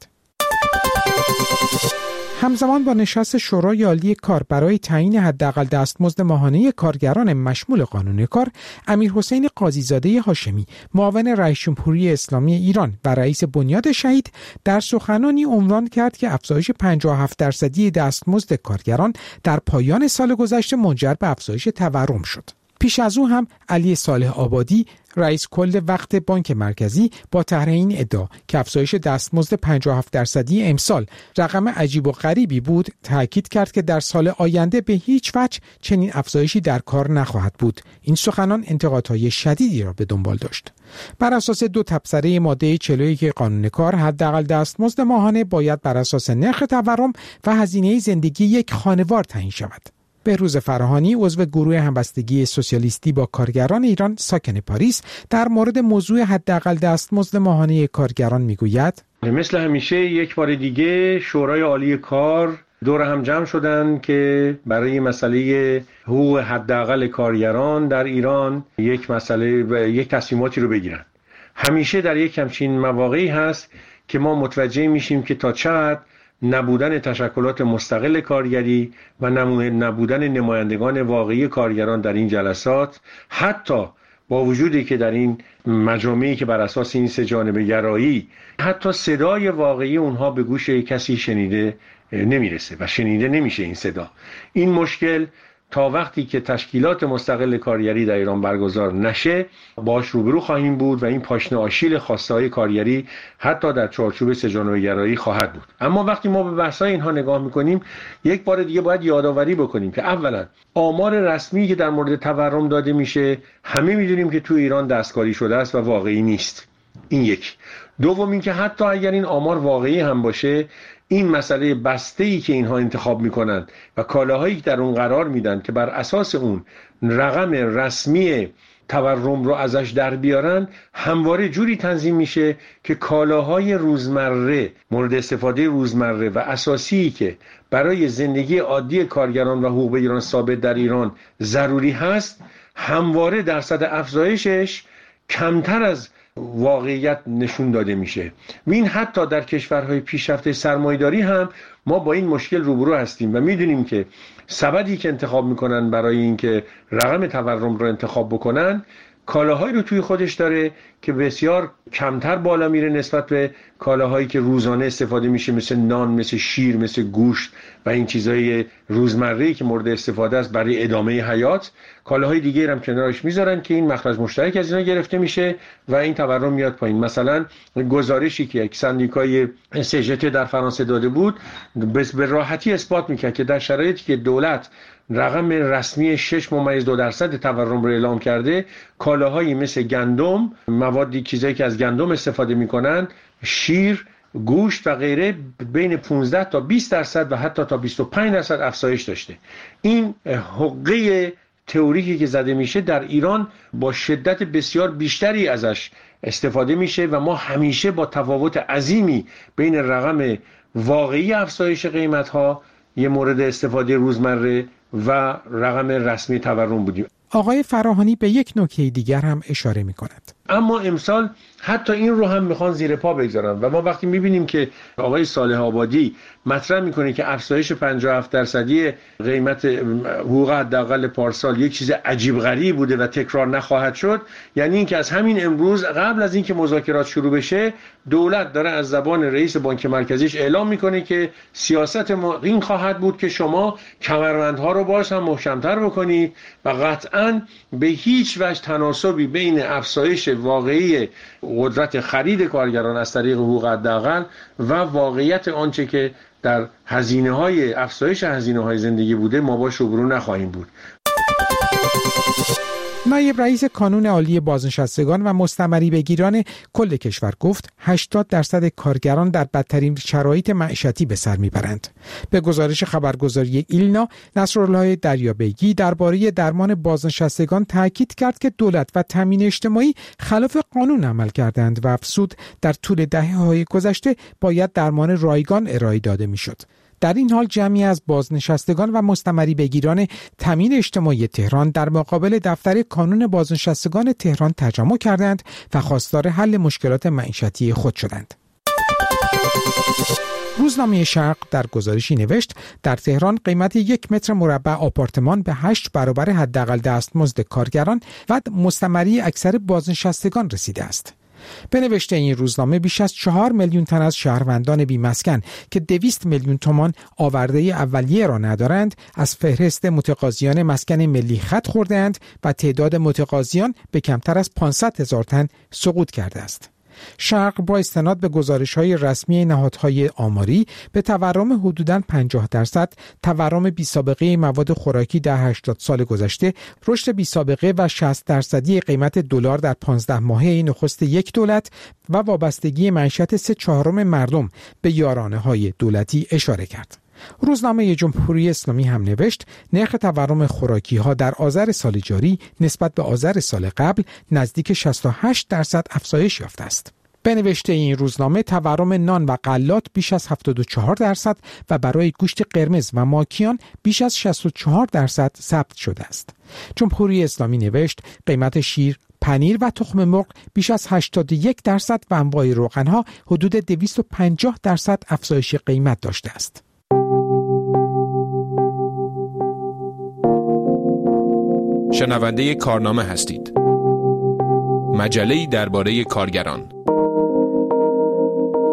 همزمان با نشست شورای عالی کار برای تعیین حداقل دستمزد ماهانه کارگران مشمول قانون کار، امیرحسین قاضیزاده هاشمی، معاون رئیس جمهوری اسلامی ایران و رئیس بنیاد شهید، در سخنانی عنوان کرد که افزایش پنجاه و هفت درصدی دستمزد کارگران در پایان سال گذشته منجر به افزایش تورم شد. پیش از او هم علی صالح آبادی، رئیس کل وقت بانک مرکزی، با طرح این ادعا که افزایش دستمزد پنجاه و هفت درصدی امسال رقم عجیب و غریبی بود، تاکید کرد که در سال آینده به هیچ وجه چنین افزایشی در کار نخواهد بود. این سخنان انتقادهای شدیدی را به دنبال داشت. بر اساس دو تبصره ماده چهل و یک قانون کار، حداقل دستمزد ماهانه باید بر اساس نرخ تورم و هزینه زندگی یک خانوار تعیین شود. بهروز فراهانی، عضو گروه همبستگی سوسیالیستی با کارگران ایران ساکن پاریس، در مورد موضوع حداقل دستمزد ماهانه کارگران میگوید: مثل همیشه یک بار دیگه شورای عالی کار دور هم جمع شدن که برای مسئله حقوق حداقل کارگران در ایران یک مسئله یک تصمیماتی رو بگیرن. همیشه در یک همچین مواقعی هست که ما متوجه میشیم که تا چقدر نبودن تشکلات مستقل کارگری و نبودن نمایندگان واقعی کارگران در این جلسات، حتی با وجودی که در این مجامعی که بر اساس این سه جانبه گرایی حتی صدای واقعی اونها به گوش کسی شنیده نمیرسه و شنیده نمیشه این صدا. این مشکل تا وقتی که تشکیلات مستقل کارگری در ایران برگزار نشه باش روبرو خواهیم بود و این پاشنه آشیل خواسته‌های کارگری حتی در چارچوب سه جانبه‌گرایی خواهد بود. اما وقتی ما به بحث‌های اینها نگاه می‌کنیم یک بار دیگه باید یادآوری بکنیم که اولا آمار رسمی که در مورد تورم داده میشه همه می‌دونیم که تو ایران دستکاری شده است و واقعی نیست. این یک. دوم اینکه حتی اگر این آمار واقعی هم باشه این مسئله بسته‌ای که اینها انتخاب میکنن و کالاهایی که در اون قرار میدن که بر اساس اون رقم رسمی تورم رو ازش در بیارن همواره جوری تنظیم میشه که کالاهای روزمره مورد استفاده روزمره و اساسی که برای زندگی عادی کارگران و حقوق بگیران ثابت در ایران ضروری هست همواره درصد افزایشش کمتر از واقعیت نشون داده میشه. و این حتی در کشورهای پیشرفته سرمایه‌داری هم ما با این مشکل روبرو هستیم و میدونیم که سبدی که انتخاب میکنن برای اینکه رقم تورم رو انتخاب بکنن کالاهایی رو توی خودش داره که بسیار کمتر بالا میره نسبت به کالاهایی که روزانه استفاده میشه مثل نان، مثل شیر، مثل گوشت و این چیزهای روزمره‌ای که مورد استفاده است برای ادامه حیات. کالاهای دیگه هم کنارش میذارن که این مخرج مشترک از اینا گرفته میشه و این تورم میاد پایین. مثلا گزارشی که یک سندیکای سی جی تی در فرانسه داده بود به راحتی اثبات میکرد که در شرایطی که دولت رقم رسمی شش ممیز دو درصد تورم رو اعلام کرده کالاهایی مثل گندم، موادی چیزایی که از گندم استفاده میکنن، شیر، گوشت و غیره بین پانزده تا بیست درصد و حتی تا بیست و پنج درصد افزایش داشته. این حقه تئوریکی که زده میشه در ایران با شدت بسیار بیشتری ازش استفاده میشه و ما همیشه با تفاوت عظیمی بین رقم واقعی افزایش قیمت‌ها یه مورد استفاده روزمره و رقم رسمی تورم بودیم. آقای فراهانی به یک نکته دیگر هم اشاره می‌کند. اما امسال حتی این رو هم میخوان زیر پا بگذارن و ما وقتی میبینیم که آقای صالح آبادی مطرح میکنه که افزایش پنجاه و هفت درصدی قیمت حقوق حداقل پارسال یک چیز عجیب غریب بوده و تکرار نخواهد شد، یعنی اینکه از همین امروز قبل از اینکه مذاکرات شروع بشه دولت داره از زبان رئیس بانک مرکزیش اعلام میکنه که سیاست ما این خواهد بود که شما کمربندها رو باز هم محکم‌تر بکنید و قطعاً به هیچ وجه تناسبی بین افزایش واقعی قدرت خرید کارگران از طریق حقوق حداقل و واقعیت آنچه که در هزینه‌های افزایش هزینه‌های زندگی بوده ما باش روبرو نخواهیم بود. نایب رئیس کانون عالی بازنشستگان و مستمری بگیران کل کشور گفت هشتاد درصد کارگران در بدترین شرایط معیشتی به سر میبرند. به گزارش خبرگزاری ایلنا، نصرالله دریابیگی درباره درمان بازنشستگان تاکید کرد که دولت و تامین اجتماعی خلاف قانون عمل کردند و افزود در طول دهه‌های گذشته باید درمان رایگان ارائه داده میشد. در این حال جمعی از بازنشستگان و مستمری بگیران تامین اجتماعی تهران در مقابل دفتر کانون بازنشستگان تهران تجمع کردند و خواستار حل مشکلات معیشتی خود شدند. روزنامه شرق در گزارشی نوشت در تهران قیمت یک متر مربع آپارتمان به هشت برابر حداقل دستمزد کارگران و مستمری اکثر بازنشستگان رسیده است. به نوشته این روزنامه بیش از چهار میلیون تن از شهروندان بی‌مسکن که دویست میلیون تومان آورده اولیه را ندارند از فهرست متقاضیان مسکن ملی خط خورده‌اند و تعداد متقاضیان به کمتر از پانصد هزار تن سقوط کرده است. شرق با استناد به گزارش‌های رسمی نهادهای آماری به تورم حدوداً پنجاه درصد، تورم بی‌سابقه مواد خوراکی در هشتاد سال گذشته، رشد بی‌سابقه و شصت درصدی قیمت دلار در پانزده ماهه نخست یک دولت و وابستگی معیشت سه چهارم مردم به یارانه‌های دولتی اشاره کرد. روزنامه جمهوری اسلامی هم نوشت نرخ تورم خوراکی ها در آذر سال جاری نسبت به آذر سال قبل نزدیک شصت و هشت درصد افزایش یافته است. به نوشته این روزنامه تورم نان و غلات بیش از هفتاد و چهار درصد و برای گوشت قرمز و ماکیان بیش از شصت و چهار درصد ثبت شده است. جمهوری اسلامی نوشت قیمت شیر، پنیر و تخم مرغ بیش از هشتاد و یک درصد و انواع روغن‌ها حدود دویست و پنجاه درصد افزایش قیمت داشته است. شنونده کارنامه هستید. مجله‌ای درباره کارگران.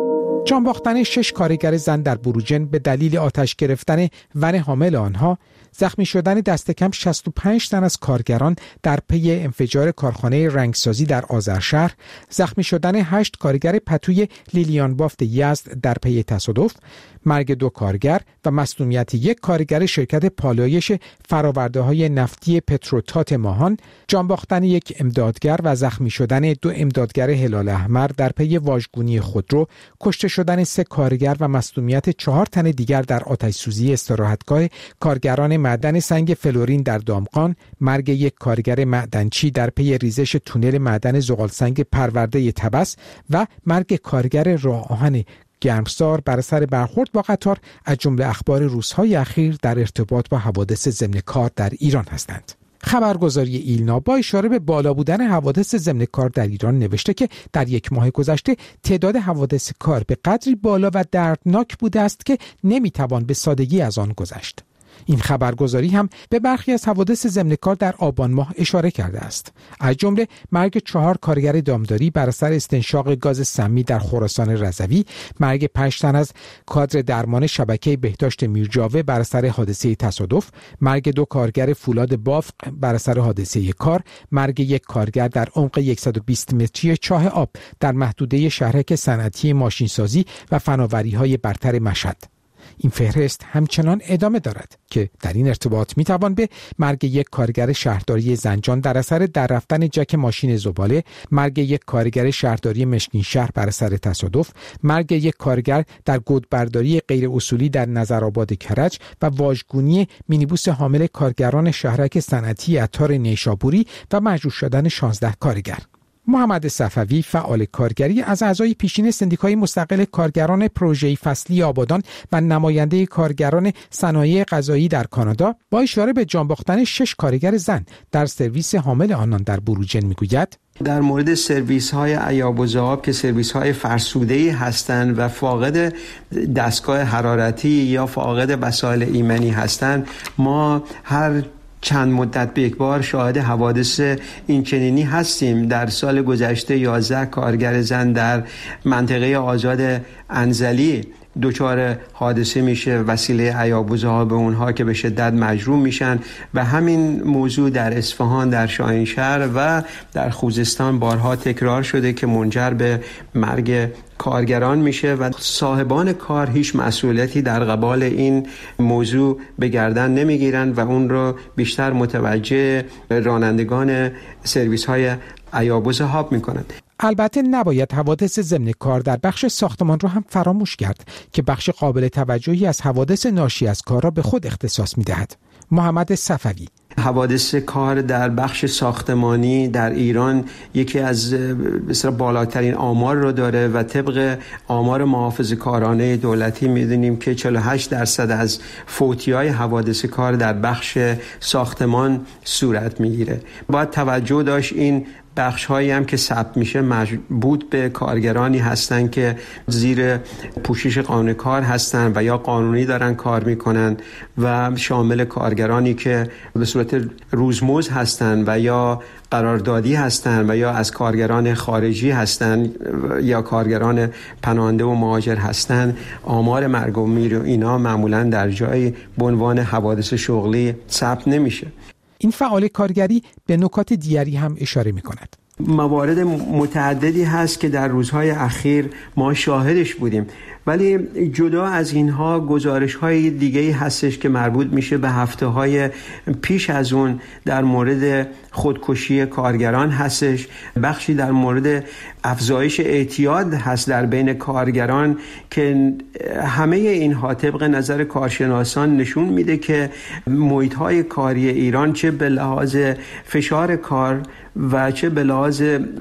جان باختن شش کارگر زن در بروجن به دلیل آتش گرفتن ون حامل آنها، زخمی شدن دست کم شصت و پنج تن از کارگران در پی انفجار کارخانه رنگسازی در آذرشهر، زخمی شدن هشت کارگر پتوی لیلیان بافت یزد در پی تصادف، مرگ دو کارگر و مصدومیت یک کارگر شرکت پالایش فرآورده‌های نفتی پتروتات ماهان، جان باختن یک امدادگر و زخمی شدن دو امدادگر هلال احمر در پی واژگونی خودرو، کشته شدن سه کارگر و مصدومیت چهار تن دیگر در آتش‌سوزی استراحتگاه کارگران معدن سنگ فلورین در دامغان، مرگ یک کارگر معدنچی در پی ریزش تونل معدن زغال سنگ پرورده طبس و مرگ کارگر راه آهن گرمسار بر اثر برخورد با قطار از جمله اخبار روزهای اخیر در ارتباط با حوادث ضمن کار در ایران هستند. خبرگزاری ایلنا با اشاره به بالا بودن حوادث ضمن کار در ایران نوشته که در یک ماه گذشته تعداد حوادث کار به قدری بالا و دردناک بوده است که نمیتوان به سادگی از آن گذشت. این خبرگزاری هم به برخی از حوادث ضمن کار در آبان ماه اشاره کرده است، از جمله مرگ چهار کارگر دامداری بر اثر استنشاق گاز سمی در خراسان رضوی، مرگ پنج تن از کادر درمان شبکه بهداشت میرجاوه بر اثر حادثه تصادف، مرگ دو کارگر فولاد بافق بر اثر حادثه کار، مرگ یک کارگر در عمق صد و بیست متری چاه آب در محدوده شهرک صنعتی ماشینسازی و فناوری‌های برتر مشهد. این فهرست همچنان ادامه دارد که در این ارتباط میتوان به مرگ یک کارگر شهرداری زنجان در اثر در رفتن جک ماشین زباله، مرگ یک کارگر شهرداری مشکین شهر بر اثر تصادف، مرگ یک کارگر در گودبرداری غیر اصولی در نظرآباد کرج و واژگونی مینیبوس حامل کارگران شهرک صنعتی عطار نیشابوری و مجروح شدن شانزده کارگر. محمد صفوی فعال کارگری از اعضای پیشین سندیکای مستقل کارگران پروژه فصلی آبادان و نماینده کارگران صنایع غذایی در کانادا با اشاره به جان باختن شش کارگر زن در سرویس حامل آنان در بروجن میگوید: در مورد سرویس های عیاب و ذئاب که سرویس های فرسوده‌ای هستند و فاقد دستگاه حرارتی یا فاقد وسایل ایمنی هستند، ما هر چند مدت به یک بار شاهد حوادث این چنینی هستیم. در سال گذشته یازده کارگر زن در منطقه آزاد انزلی دچار حادثه میشه، وسیله عیاب و ذئاب به اونها که به شدت مجروح میشن و همین موضوع در اصفهان، در شاهینشهر و در خوزستان بارها تکرار شده که منجر به مرگ کارگران میشه و صاحبان کار هیچ مسئولیتی در قبال این موضوع به گردن نمیگیرن و اون رو بیشتر متوجه رانندگان سرویس های عیاب و ذئاب میکنن. البته نباید حوادث ضمن کار در بخش ساختمان رو هم فراموش کرد که بخش قابل توجهی از حوادث ناشی از کار را به خود اختصاص میدهد. محمد صفوی: حوادث کار در بخش ساختمانی در ایران یکی از بسیار بالاترین آمار رو داره و طبق آمار محافظه‌کارانه دولتی میدونیم که چهل و هشت درصد از فوتی‌های حوادث کار در بخش ساختمان صورت میگیره. باید توجه داشت این بخش هایی هم که ثبت میشه مربوط به کارگرانی هستن که زیر پوشش قانون کار هستن و یا قانونی دارن کار میکنن و شامل کارگرانی که به صورت روزمزد هستن و یا قراردادی هستن و یا از کارگران خارجی هستن یا کارگران پناهنده و مهاجر هستن. آمار مرگ و میر اینا معمولا در جای به عنوان حوادث شغلی ثبت نمیشه. این فعال کارگری به نکات دیگری هم اشاره می کند. موارد متعددی هست که در روزهای اخیر ما شاهدش بودیم، ولی جدا از اینها گزارش های دیگه‌ای هستش که مربوط میشه به هفته های پیش از اون در مورد خودکشی کارگران هستش، بخشی در مورد افزایش اعتیاد هست در بین کارگران که همه اینها طبق نظر کارشناسان نشون میده که محیط های کاری ایران چه به لحاظ فشار کار و چه به لحاظ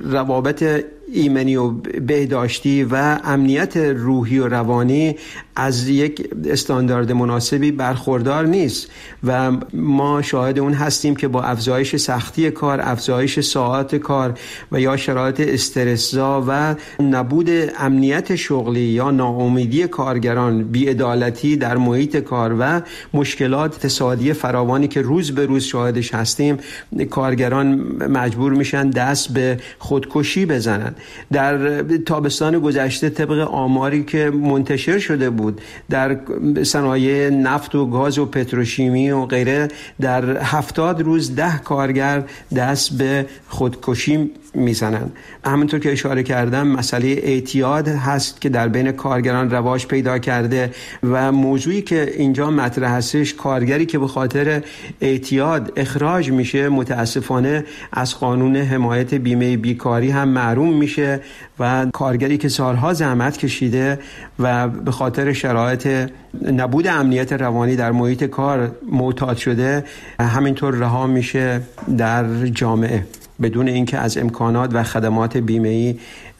روابط ایمنی و بهداشتی و امنیت روحی و روانی از یک استاندارد مناسبی برخوردار نیست و ما شاهد اون هستیم که با افزایش سختی کار، افزایش ساعات کار و یا شرایط استرس‌زا و نبود امنیت شغلی یا ناامیدی کارگران، بی‌عدالتی در محیط کار و مشکلات اقتصادی فراوانی که روز به روز شاهدش هستیم، کارگران مجبور میشن دست به خودکشی بزنن در تابستان گذشته طبق آماری که منتشر شده بود در صنایع نفت و گاز و پتروشیمی و غیره، در هفتاد روز ده کارگر دست به خودکشی میزنن. همونطور که اشاره کردم مسئله اعتیاد هست که در بین کارگران رواج پیدا کرده و موضوعی که اینجا مطرح هستش، کارگری که به خاطر اعتیاد اخراج میشه متاسفانه از قانون حمایت بیمه بیکاری هم محروم میشه و کارگری که سالها زحمت کشیده و به خاطر شرایط نبود امنیت روانی در محیط کار معتاد شده همینطور رها میشه در جامعه بدون اینکه از امکانات و خدمات بیمه‌ای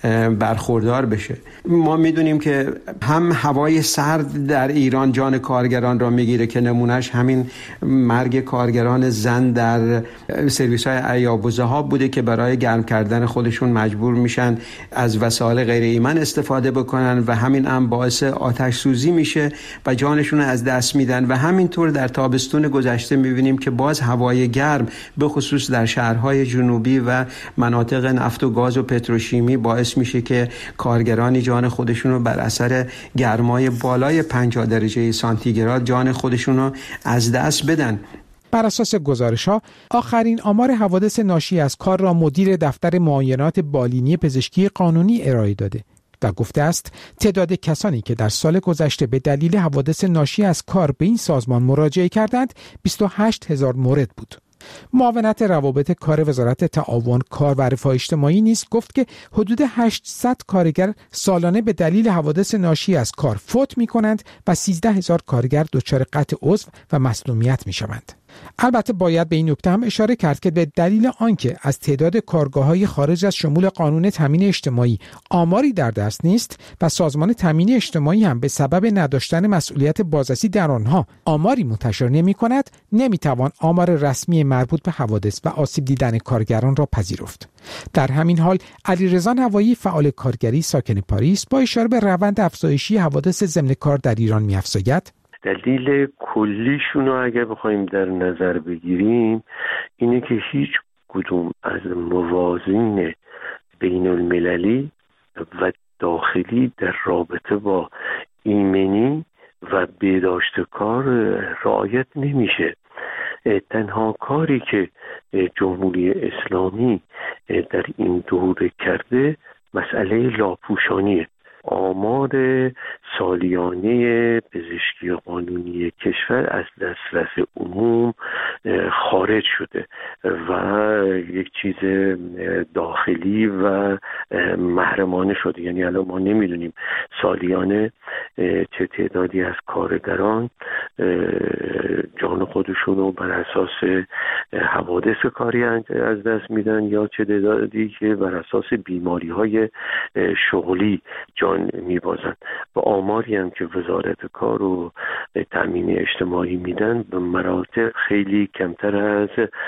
برخوردار بشه. ما میدونیم که هم هوای سرد در ایران جان کارگران را میگیره که نمونهش همین مرگ کارگران زن در سرویس های ایاب و ذهاب بوده که برای گرم کردن خودشون مجبور میشن از وسایل غیر ایمن استفاده بکنن و همین هم باعث آتش سوزی میشه و جانشون از دست میدن. و همینطور در تابستون گذشته میبینیم که باز هوای گرم به خصوص در شهرهای جنوبی و مناطق نفت و گاز و پتروشیمی باعث میشه که کارگرانی جان خودشون رو بر اثر گرمای بالای پنجاه درجه سانتیگراد جان خودشون رو از دست بدن. بر اساس گزارش‌ها آخرین آمار حوادث ناشی از کار را مدیر دفتر معاینات بالینی پزشکی قانونی ارائه داده و گفته است تعداد کسانی که در سال گذشته به دلیل حوادث ناشی از کار به این سازمان مراجعه کردند بیست و هشت هزار مورد بود. معاونت روابط کار وزارت تعاون، کار و رفاه اجتماعی نیز گفت که حدود هشتصد کارگر سالانه به دلیل حوادث ناشی از کار فوت می‌کنند و سیزده هزار کارگر دچار قطع عضو و مصدومیت می‌شوند. البته باید به این نکته هم اشاره کرد که به دلیل آنکه از تعداد کارگاه‌های خارج از شمول قانون تامین اجتماعی آماری در دست نیست و سازمان تامین اجتماعی هم به سبب نداشتن مسئولیت بازرسی در آنها آماری منتشر نمی‌کند، نمی‌توان آمار رسمی مربوط به حوادث و آسیب دیدن کارگران را پذیرفت. در همین حال علیرضا نوایی فعال کارگری ساکن پاریس با اشاره به روند افزایشی حوادث ضمن کار در ایران می‌افزاید: دلیل کلیشون رو اگر بخوایم در نظر بگیریم اینه که هیچ کدوم از موازین بین المللی و داخلی در رابطه با ایمنی و بهداشت کار رعایت نمیشه. تنها کاری که جمهوری اسلامی در این دوره کرده مسئله لاپوشانیه. آمار سالیانه پزشکی قانونی کشور از دسترس عموم خارج شده و یک چیز داخلی و محرمانه شده. یعنی الان ما نمیدونیم سالیانه چه تعدادی از کارگران جان خودشون رو بر اساس حوادث کاری از دست میدن یا چه تعدادی که بر اساس بیماری های شغلی جان میبازن. و آماری هم که وزارت کار و تامین اجتماعی میدن به مراتب خیلی کمتر از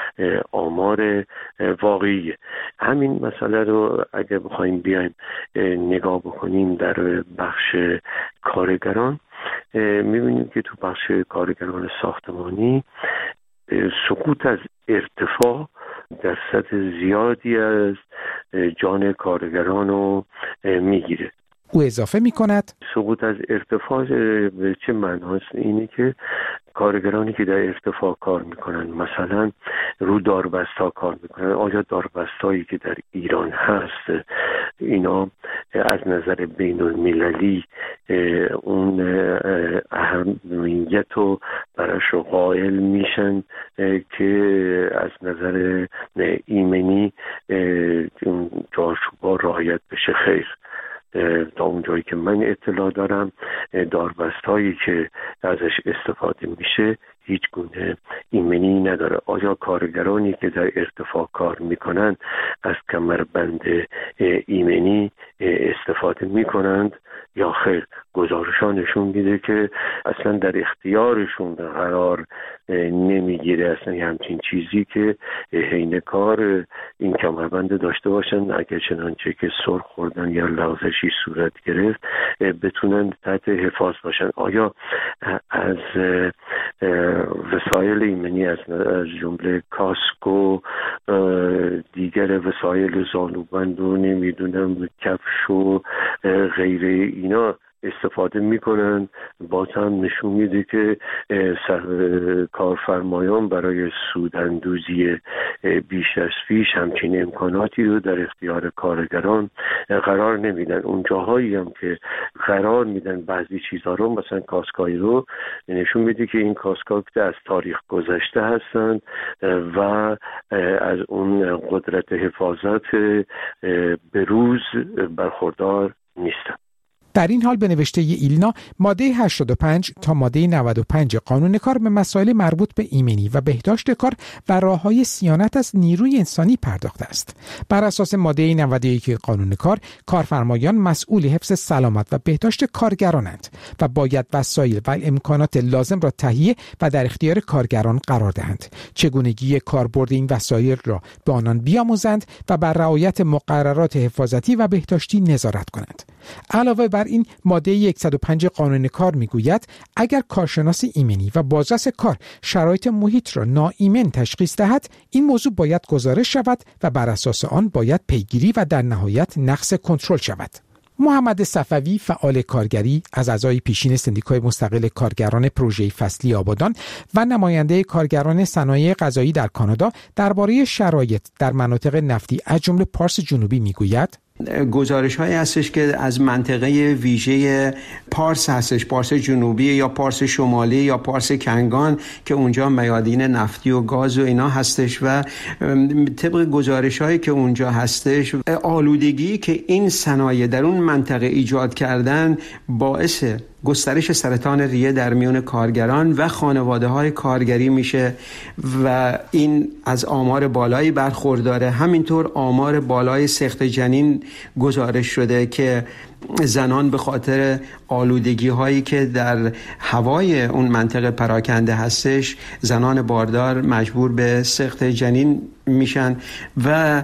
آمار واقعی. همین مسئله رو اگر بخوایم بیایم نگاه بکنیم در بخش کارگران، میبینیم که تو بخش کارگران ساختمانی سقوط از ارتفاع درصد زیادی از جان کارگران رو میگیره. او اضافه می کند سقوط از ارتفاع به چه معناست؟ اینه که کارگرانی که در ارتفاع کار میکنن، مثلا رو داربستا کار میکنن، آیا داربستایی که در ایران هست اینا از نظر بین المللی اون اهمیت رو براش قائل میشن که از نظر ایمنی چارچوب‌ها رعایت بشه؟ خیر. تا اونجایی که من اطلاع دارم داربستایی که ازش استفاده میشه هیچ گونه ایمنی نداره. آیا کارگرانی که در ارتفاع کار میکنن از کمربند ایمنی استفاده میکنند یا خیر؟ گزارشانشون میده که اصلا در اختیارشون قرار نمیگیره اصلا همچین چیزی که حین کار این کمربند داشته باشن، اگر چنانچه که سر خوردن یا لغزشی صورت گرفت بتونن تحت حفاظ باشن. آیا از وسایل ایمنی از جمله کاسک و دیگر وسایل زانوبند و نمیدونم کفش و غیره اینا استفاده میکنن. باز هم نشون میده که کارفرمایان برای سوداندوزی بیش از پیش همچین امکاناتی رو در اختیار کارگران قرار نمیدن. اون جاهایی هم که قرار میدن بعضی چیزها رو، مثلا کاسکایی رو، نشون میده که این کاسکای از تاریخ گذشته هستند و از اون قدرت حفاظت به روز برخوردار نیستن. در این حال به نوشته ایلنا ماده هشتاد و پنج تا ماده نود و پنج قانون کار به مسائل مربوط به ایمنی و بهداشت کار و راه‌های صیانت از نیروی انسانی پرداخته است. بر اساس ماده نود و یک قانون کار، کارفرمایان مسئول حفظ سلامت و بهداشت کارگرانند و باید وسایل و امکانات لازم را تهیه و در اختیار کارگران قرار دهند. چگونگی کاربرد این وسایل را به آنان بیاموزند و بر رعایت مقررات حفاظتی و بهداشتی نظارت کنند. علاوه بر این ماده صد و پنج قانون کار میگوید اگر کارشناس ایمنی و بازرس کار شرایط محیط را ناایمن تشخیص دهد، این موضوع باید گزارش شود و بر اساس آن باید پیگیری و در نهایت نقض کنترل شود. محمد صفوی، فعال کارگری، از اعضای پیشین سندیکای مستقل کارگران پروژه فصلی آبادان و نماینده کارگران صنایع غذایی در کانادا، درباره شرایط در مناطق نفتی از جمله پارس جنوبی میگوید: گزارش هایی هستش که از منطقه ویژه پارس هستش، پارس جنوبی یا پارس شمالی یا پارس کنگان، که اونجا میادین نفتی و گاز و اینا هستش و طبق گزارش هایی که اونجا هستش، آلودگی که این صنایع در اون منطقه ایجاد کردن باعث گسترش سرطان ریه در میان کارگران و خانواده های کارگری میشه و این از آمار بالایی برخورداره. همینطور آمار بالای سقط جنین گزارش شده که زنان به خاطر آلودگی هایی که در هوای اون منطقه پراکنده هستش، زنان باردار مجبور به سقط جنین میشن. و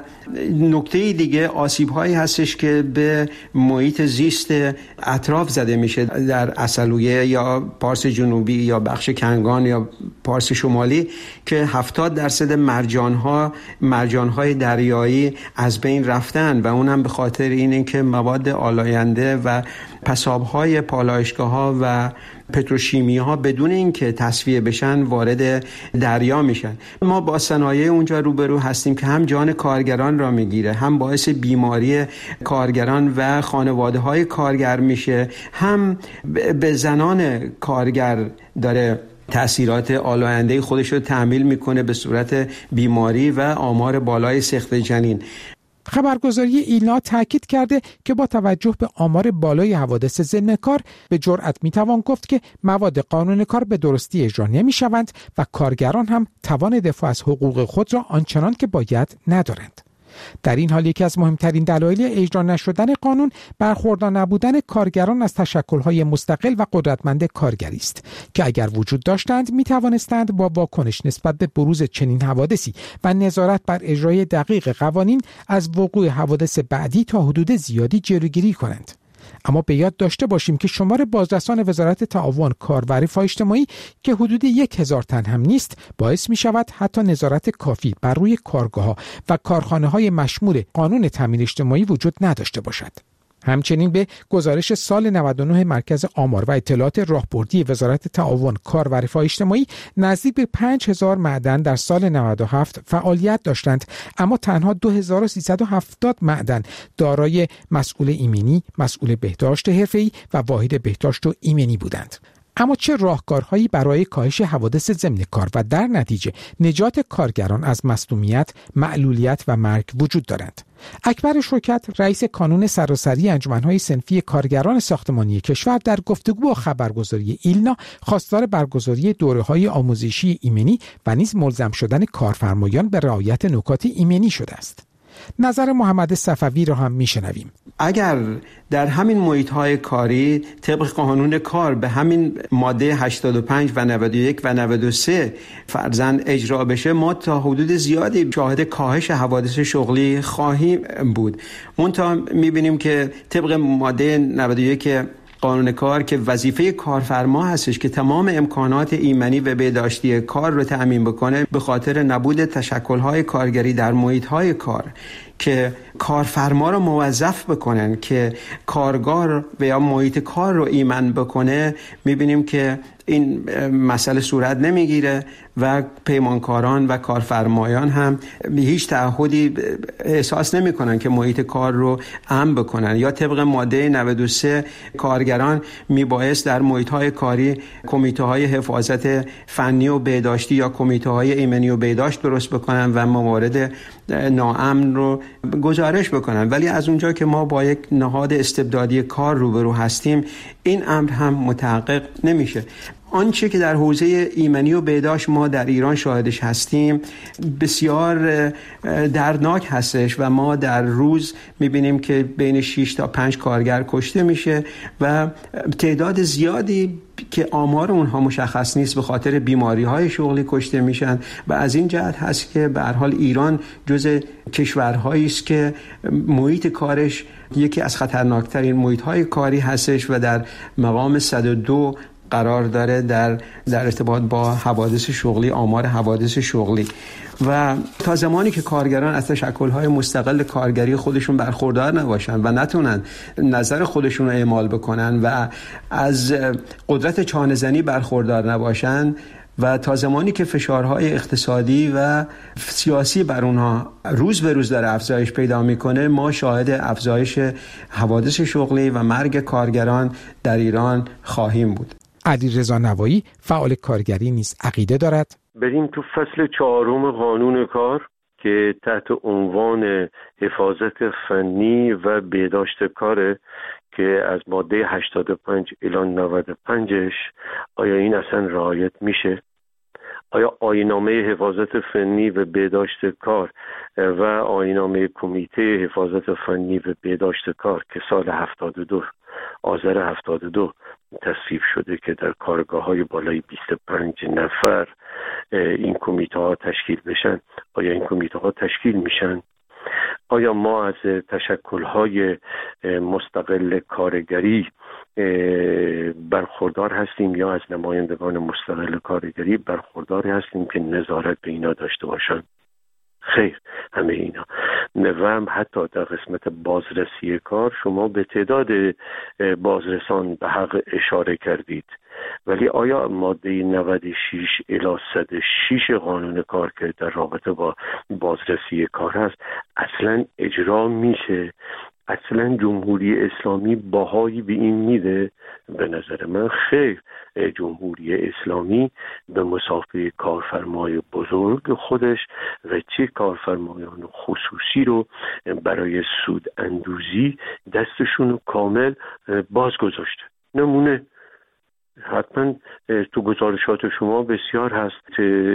نکته دیگه آسیب هایی هستش که به محیط زیست اطراف زده میشه در اصلویه یا پارس جنوبی یا بخش کنگان یا پارس شمالی، که هفتاد درصد مرجان ها مرجان های دریایی از بین رفتن و اونم به خاطر اینه که مواد آلاینده و پساب های پالایشگاه ها و پتروشیمی ها بدون اینکه تصفیه بشن وارد دریا میشن. ما با صنایع اونجا روبرو هستیم که هم جان کارگران را میگیره، هم باعث بیماری کارگران و خانواده های کارگر میشه، هم به زنان کارگر داره تأثیرات آلاینده خودش رو تحمیل میکنه به صورت بیماری و آمار بالای سقط جنین. خبرگزاری ایلنا تاکید کرده که با توجه به آمار بالای حوادث ضمن کار به جرئت میتوان گفت که مواد قانون کار به درستی اجرا نمیشوند و کارگران هم توان دفاع از حقوق خود را آنچنان که باید ندارند. در این حال یکی از مهمترین دلایل اجرا نشدن قانون برخوردار نبودن کارگران از تشکل‌های مستقل و قدرتمند کارگری است که اگر وجود داشتند می توانستند با واکنش نسبت به بروز چنین حوادثی و نظارت بر اجرای دقیق قوانین از وقوع حوادث بعدی تا حدود زیادی جلوگیری کنند. اما به یاد داشته باشیم که شمار بازرسان وزارت تعاون، کار و رفاه اجتماعی که حدود یک هزار تن هم نیست، باعث می شود حتی نظارت کافی بر روی کارگاه‌ها و کارخانه‌های مشمول قانون تامین اجتماعی وجود نداشته باشد. همچنین به گزارش سال نود و نه مرکز آمار و اطلاعات راهبردی وزارت تعاون، کار و رفاه اجتماعی، نزدیک به پنج هزار معدن در سال نود و هفت فعالیت داشتند، اما تنها دو هزار و سیصد و هفتاد معدن دارای مسئول ایمنی، مسئول بهداشت حرفه‌ای و واحد بهداشت و ایمنی بودند. اما چه راهکارهایی برای کاهش حوادث ضمن کار و در نتیجه نجات کارگران از مسمومیت، معلولیت و مرگ وجود دارند؟ اکبر شوکت، رئیس کانون سراسری انجمن‌های صنفی کارگران ساختمانی کشور، در گفتگو با خبرگزاری ایلنا خواستار برگزاری دوره‌های آموزشی ایمنی و نیز ملزم شدن کارفرمایان به رعایت نکات ایمنی شده است. نظر محمد صفوی را هم میشنویم. اگر در همین محیط‌های کاری طبق قانون کار به همین ماده هشتاد و پنج و نود و یک و نود و سه فرضاً اجرا بشه، ما تا حدود زیادی شاهد کاهش حوادث شغلی خواهیم بود. منتها می‌بینیم که طبق ماده نود و یک قانون کار که وظیفه کارفرما هستش که تمام امکانات ایمنی و بهداشتی کار رو تأمین بکنه، به خاطر نبود تشکل‌های کارگری در محیط‌های کار که کارفرما رو موظف بکنن که کارگار و یا محیط کار رو ایمن بکنه، می‌بینیم که این مسئله صورت نمیگیره و پیمانکاران و کارفرمایان هم هیچ تعهدی احساس نمیکنن که محیط کار رو امن بکنن. یا طبق ماده نود و سه کارگران میبایست در محیط‌های کاری کمیته‌های حفاظت فنی و بهداشتی یا کمیته‌های ایمنی و بهداشت درست بکنن و موارد ناامن رو گزارش بکنن. ولی از اونجا که ما با یک نهاد استبدادی کار روبرو هستیم، این امر هم متحقق نمیشه. آنچه که در حوزه ایمنی و بهداشت ما در ایران شاهدش هستیم بسیار دردناک هستش و ما در روز میبینیم که بین شش تا پنج کارگر کشته میشه و تعداد زیادی که آمار اونها مشخص نیست به خاطر بیماری‌های شغلی کشته میشن. و از این جهت هست که به هر حال ایران جز کشورهایی است که محیط کارش یکی از خطرناکترین محیط‌های کاری هستش و در مقام صد و دو قرار داره در در ارتباط با حوادث شغلی، آمار حوادث شغلی. و تا زمانی که کارگران از تشکل‌های مستقل کارگری خودشون برخوردار نباشن و نتونن نظر خودشون رو اعمال بکنن و از قدرت چانه‌زنی برخوردار نباشن و تا زمانی که فشارهای اقتصادی و سیاسی بر اونها روز به روز داره افزایش پیدا میکنه، ما شاهد افزایش حوادث شغلی و مرگ کارگران در ایران خواهیم بود. علیرضا نوایی فعال کارگری نیز عقیده دارد بریم تو فصل چهارم قانون کار که تحت عنوان حفاظت فنی و بهداشت کاره که از ماده هشتاد و پنج الی نود و پنج آیا این اصلا رعایت میشه؟ آیا آیین‌نامه حفاظت فنی و بهداشت کار و آیین‌نامه کمیته حفاظت فنی و بهداشت کار که سال هفتاد و دو آذر هفتاد و دو تصویب شده که در کارگاه‌های بالای بیست و پنج نفر این کمیته ها تشکیل بشن، آیا این کمیته ها تشکیل میشن؟ آیا ما از تشکل‌های مستقل کارگری برخوردار هستیم یا از نمایندگان مستقل کارگری برخوردار هستیم که نظارت به اینا داشته باشن؟ خیر، همه اینا و هم حتی در قسمت بازرسی کار شما به تعداد بازرسان به حق اشاره کردید، ولی آیا ماده نود و شش الی صد و شش قانون کار که در رابطه با بازرسی کار هست اصلا اجرا میشه؟ اصلا جمهوری اسلامی باهایی به این میده؟ به نظر من خیر. جمهوری اسلامی به مسافه کارفرمای بزرگ خودش و چه کارفرمایان خصوصی رو برای سود اندوزی دستشون رو کامل باز گذاشته. نمونه حتما تو گزارشات شما بسیار هست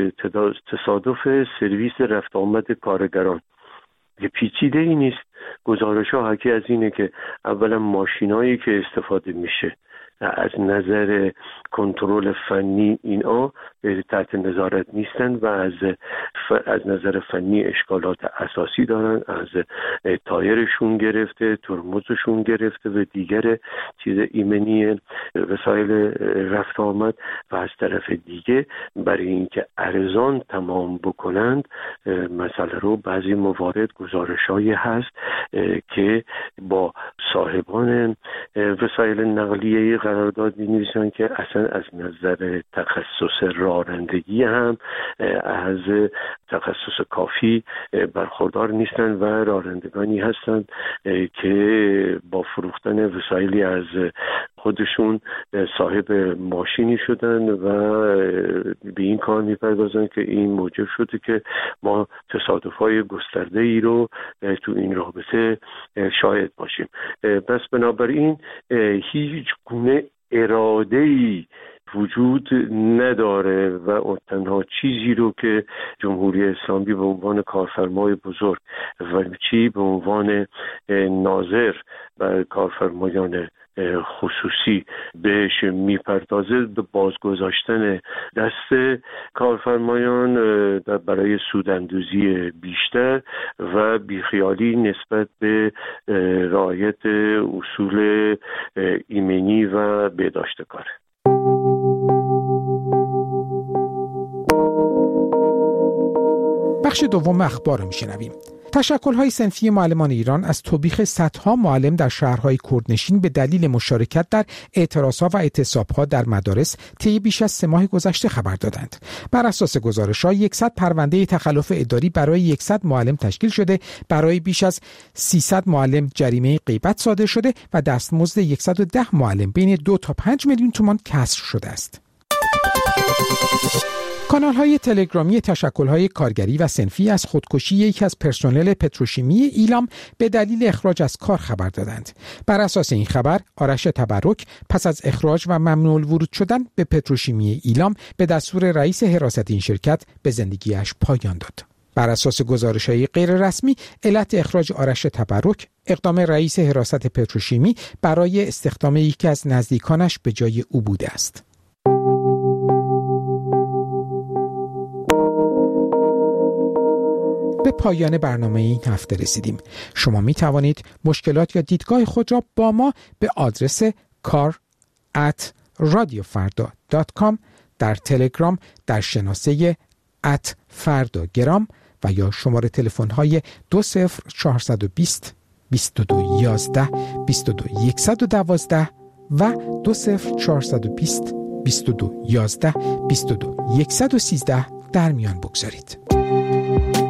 تصادف سرویس رفت آمد کارگران. یه پیچیده ای نیست. گزارش ها حکی از اینه که اولا ماشینایی که استفاده میشه از نظر کنترل فنی اینا تحت نظارت نیستن و از از نظر فنی اشکالات اساسی دارن، از تایرشون گرفته، ترمزشون گرفته و دیگر چیز ایمنی وسایل رفت آمد و از طرف دیگه برای اینکه ارزان تمام بکنند مسئله رو بعضی موارد گزارشایی هست که با صاحبان وسایل نقلیه قرارداد می‌نویسن که اصلا از نظر تخصص رانندگی هم از تخصص کافی برخوردار نیستن و رانندگانی هستند که با فروختن وسایلی از خودشون صاحب ماشینی شدن و به این کار میپردازن که این موجب شده که ما تصادف‌های گسترده ای رو تو این رابطه شاهد باشیم. بس بنابراین هیچ گونه اراده‌ای وجود نداره و تنها چیزی رو که جمهوری اسلامی به عنوان کارفرمای بزرگ و چی به عنوان ناظر بر کارفرمایان خصوصی بهش میپردازه به بازگذاشتن دست کارفرمایان برای سوداندوزی بیشتر و بیخیالی نسبت به رعایت اصول ایمنی و بهداشت کار. بخش دوم اخبار رو میشنویم. تشکل‌های صنفی معلمان ایران از توبیخ صدها معلم در شهرهای کردنشین به دلیل مشارکت در اعتراضها و اعتصابها در مدارس طی بیش از سه ماه گذشته خبر دادند. بر اساس گزارش‌ها صد پرونده تخلف اداری برای صد معلم تشکیل شده، برای بیش از سیصد معلم جریمه غیبت صادر شده و دستمزد صد و ده معلم بین دو تا پنج میلیون تومان کسر شده است. کانال‌های تلگرامی تشکل‌های کارگری و صنفی از خودکشی یکی از پرسنل پتروشیمی ایلام به دلیل اخراج از کار خبر دادند. بر اساس این خبر، آرش تبرک پس از اخراج و ممنوع الورود شدن به پتروشیمی ایلام به دستور رئیس حراست این شرکت به زندگیش پایان داد. بر اساس گزارش‌های غیر رسمی، علت اخراج آرش تبرک اقدام رئیس حراست پتروشیمی برای استخدام یکی از نزدیکانش به جای او بوده است. به پایان برنامه این هفته رسیدیم. شما می توانید مشکلات یا دیدگاه خود را با ما به آدرس کار ات رادیو فردا دات کام در تلگرام در شناسه ات فرداگرام و یا شماره تلفن های دو صفر چهارصد و بیست بیست و دو یازده بیست و دو صد و دوازده و دو صفر چهارصد و بیست بیست و دو یازده بیست و دو صد و سیزده در میان بگذارید.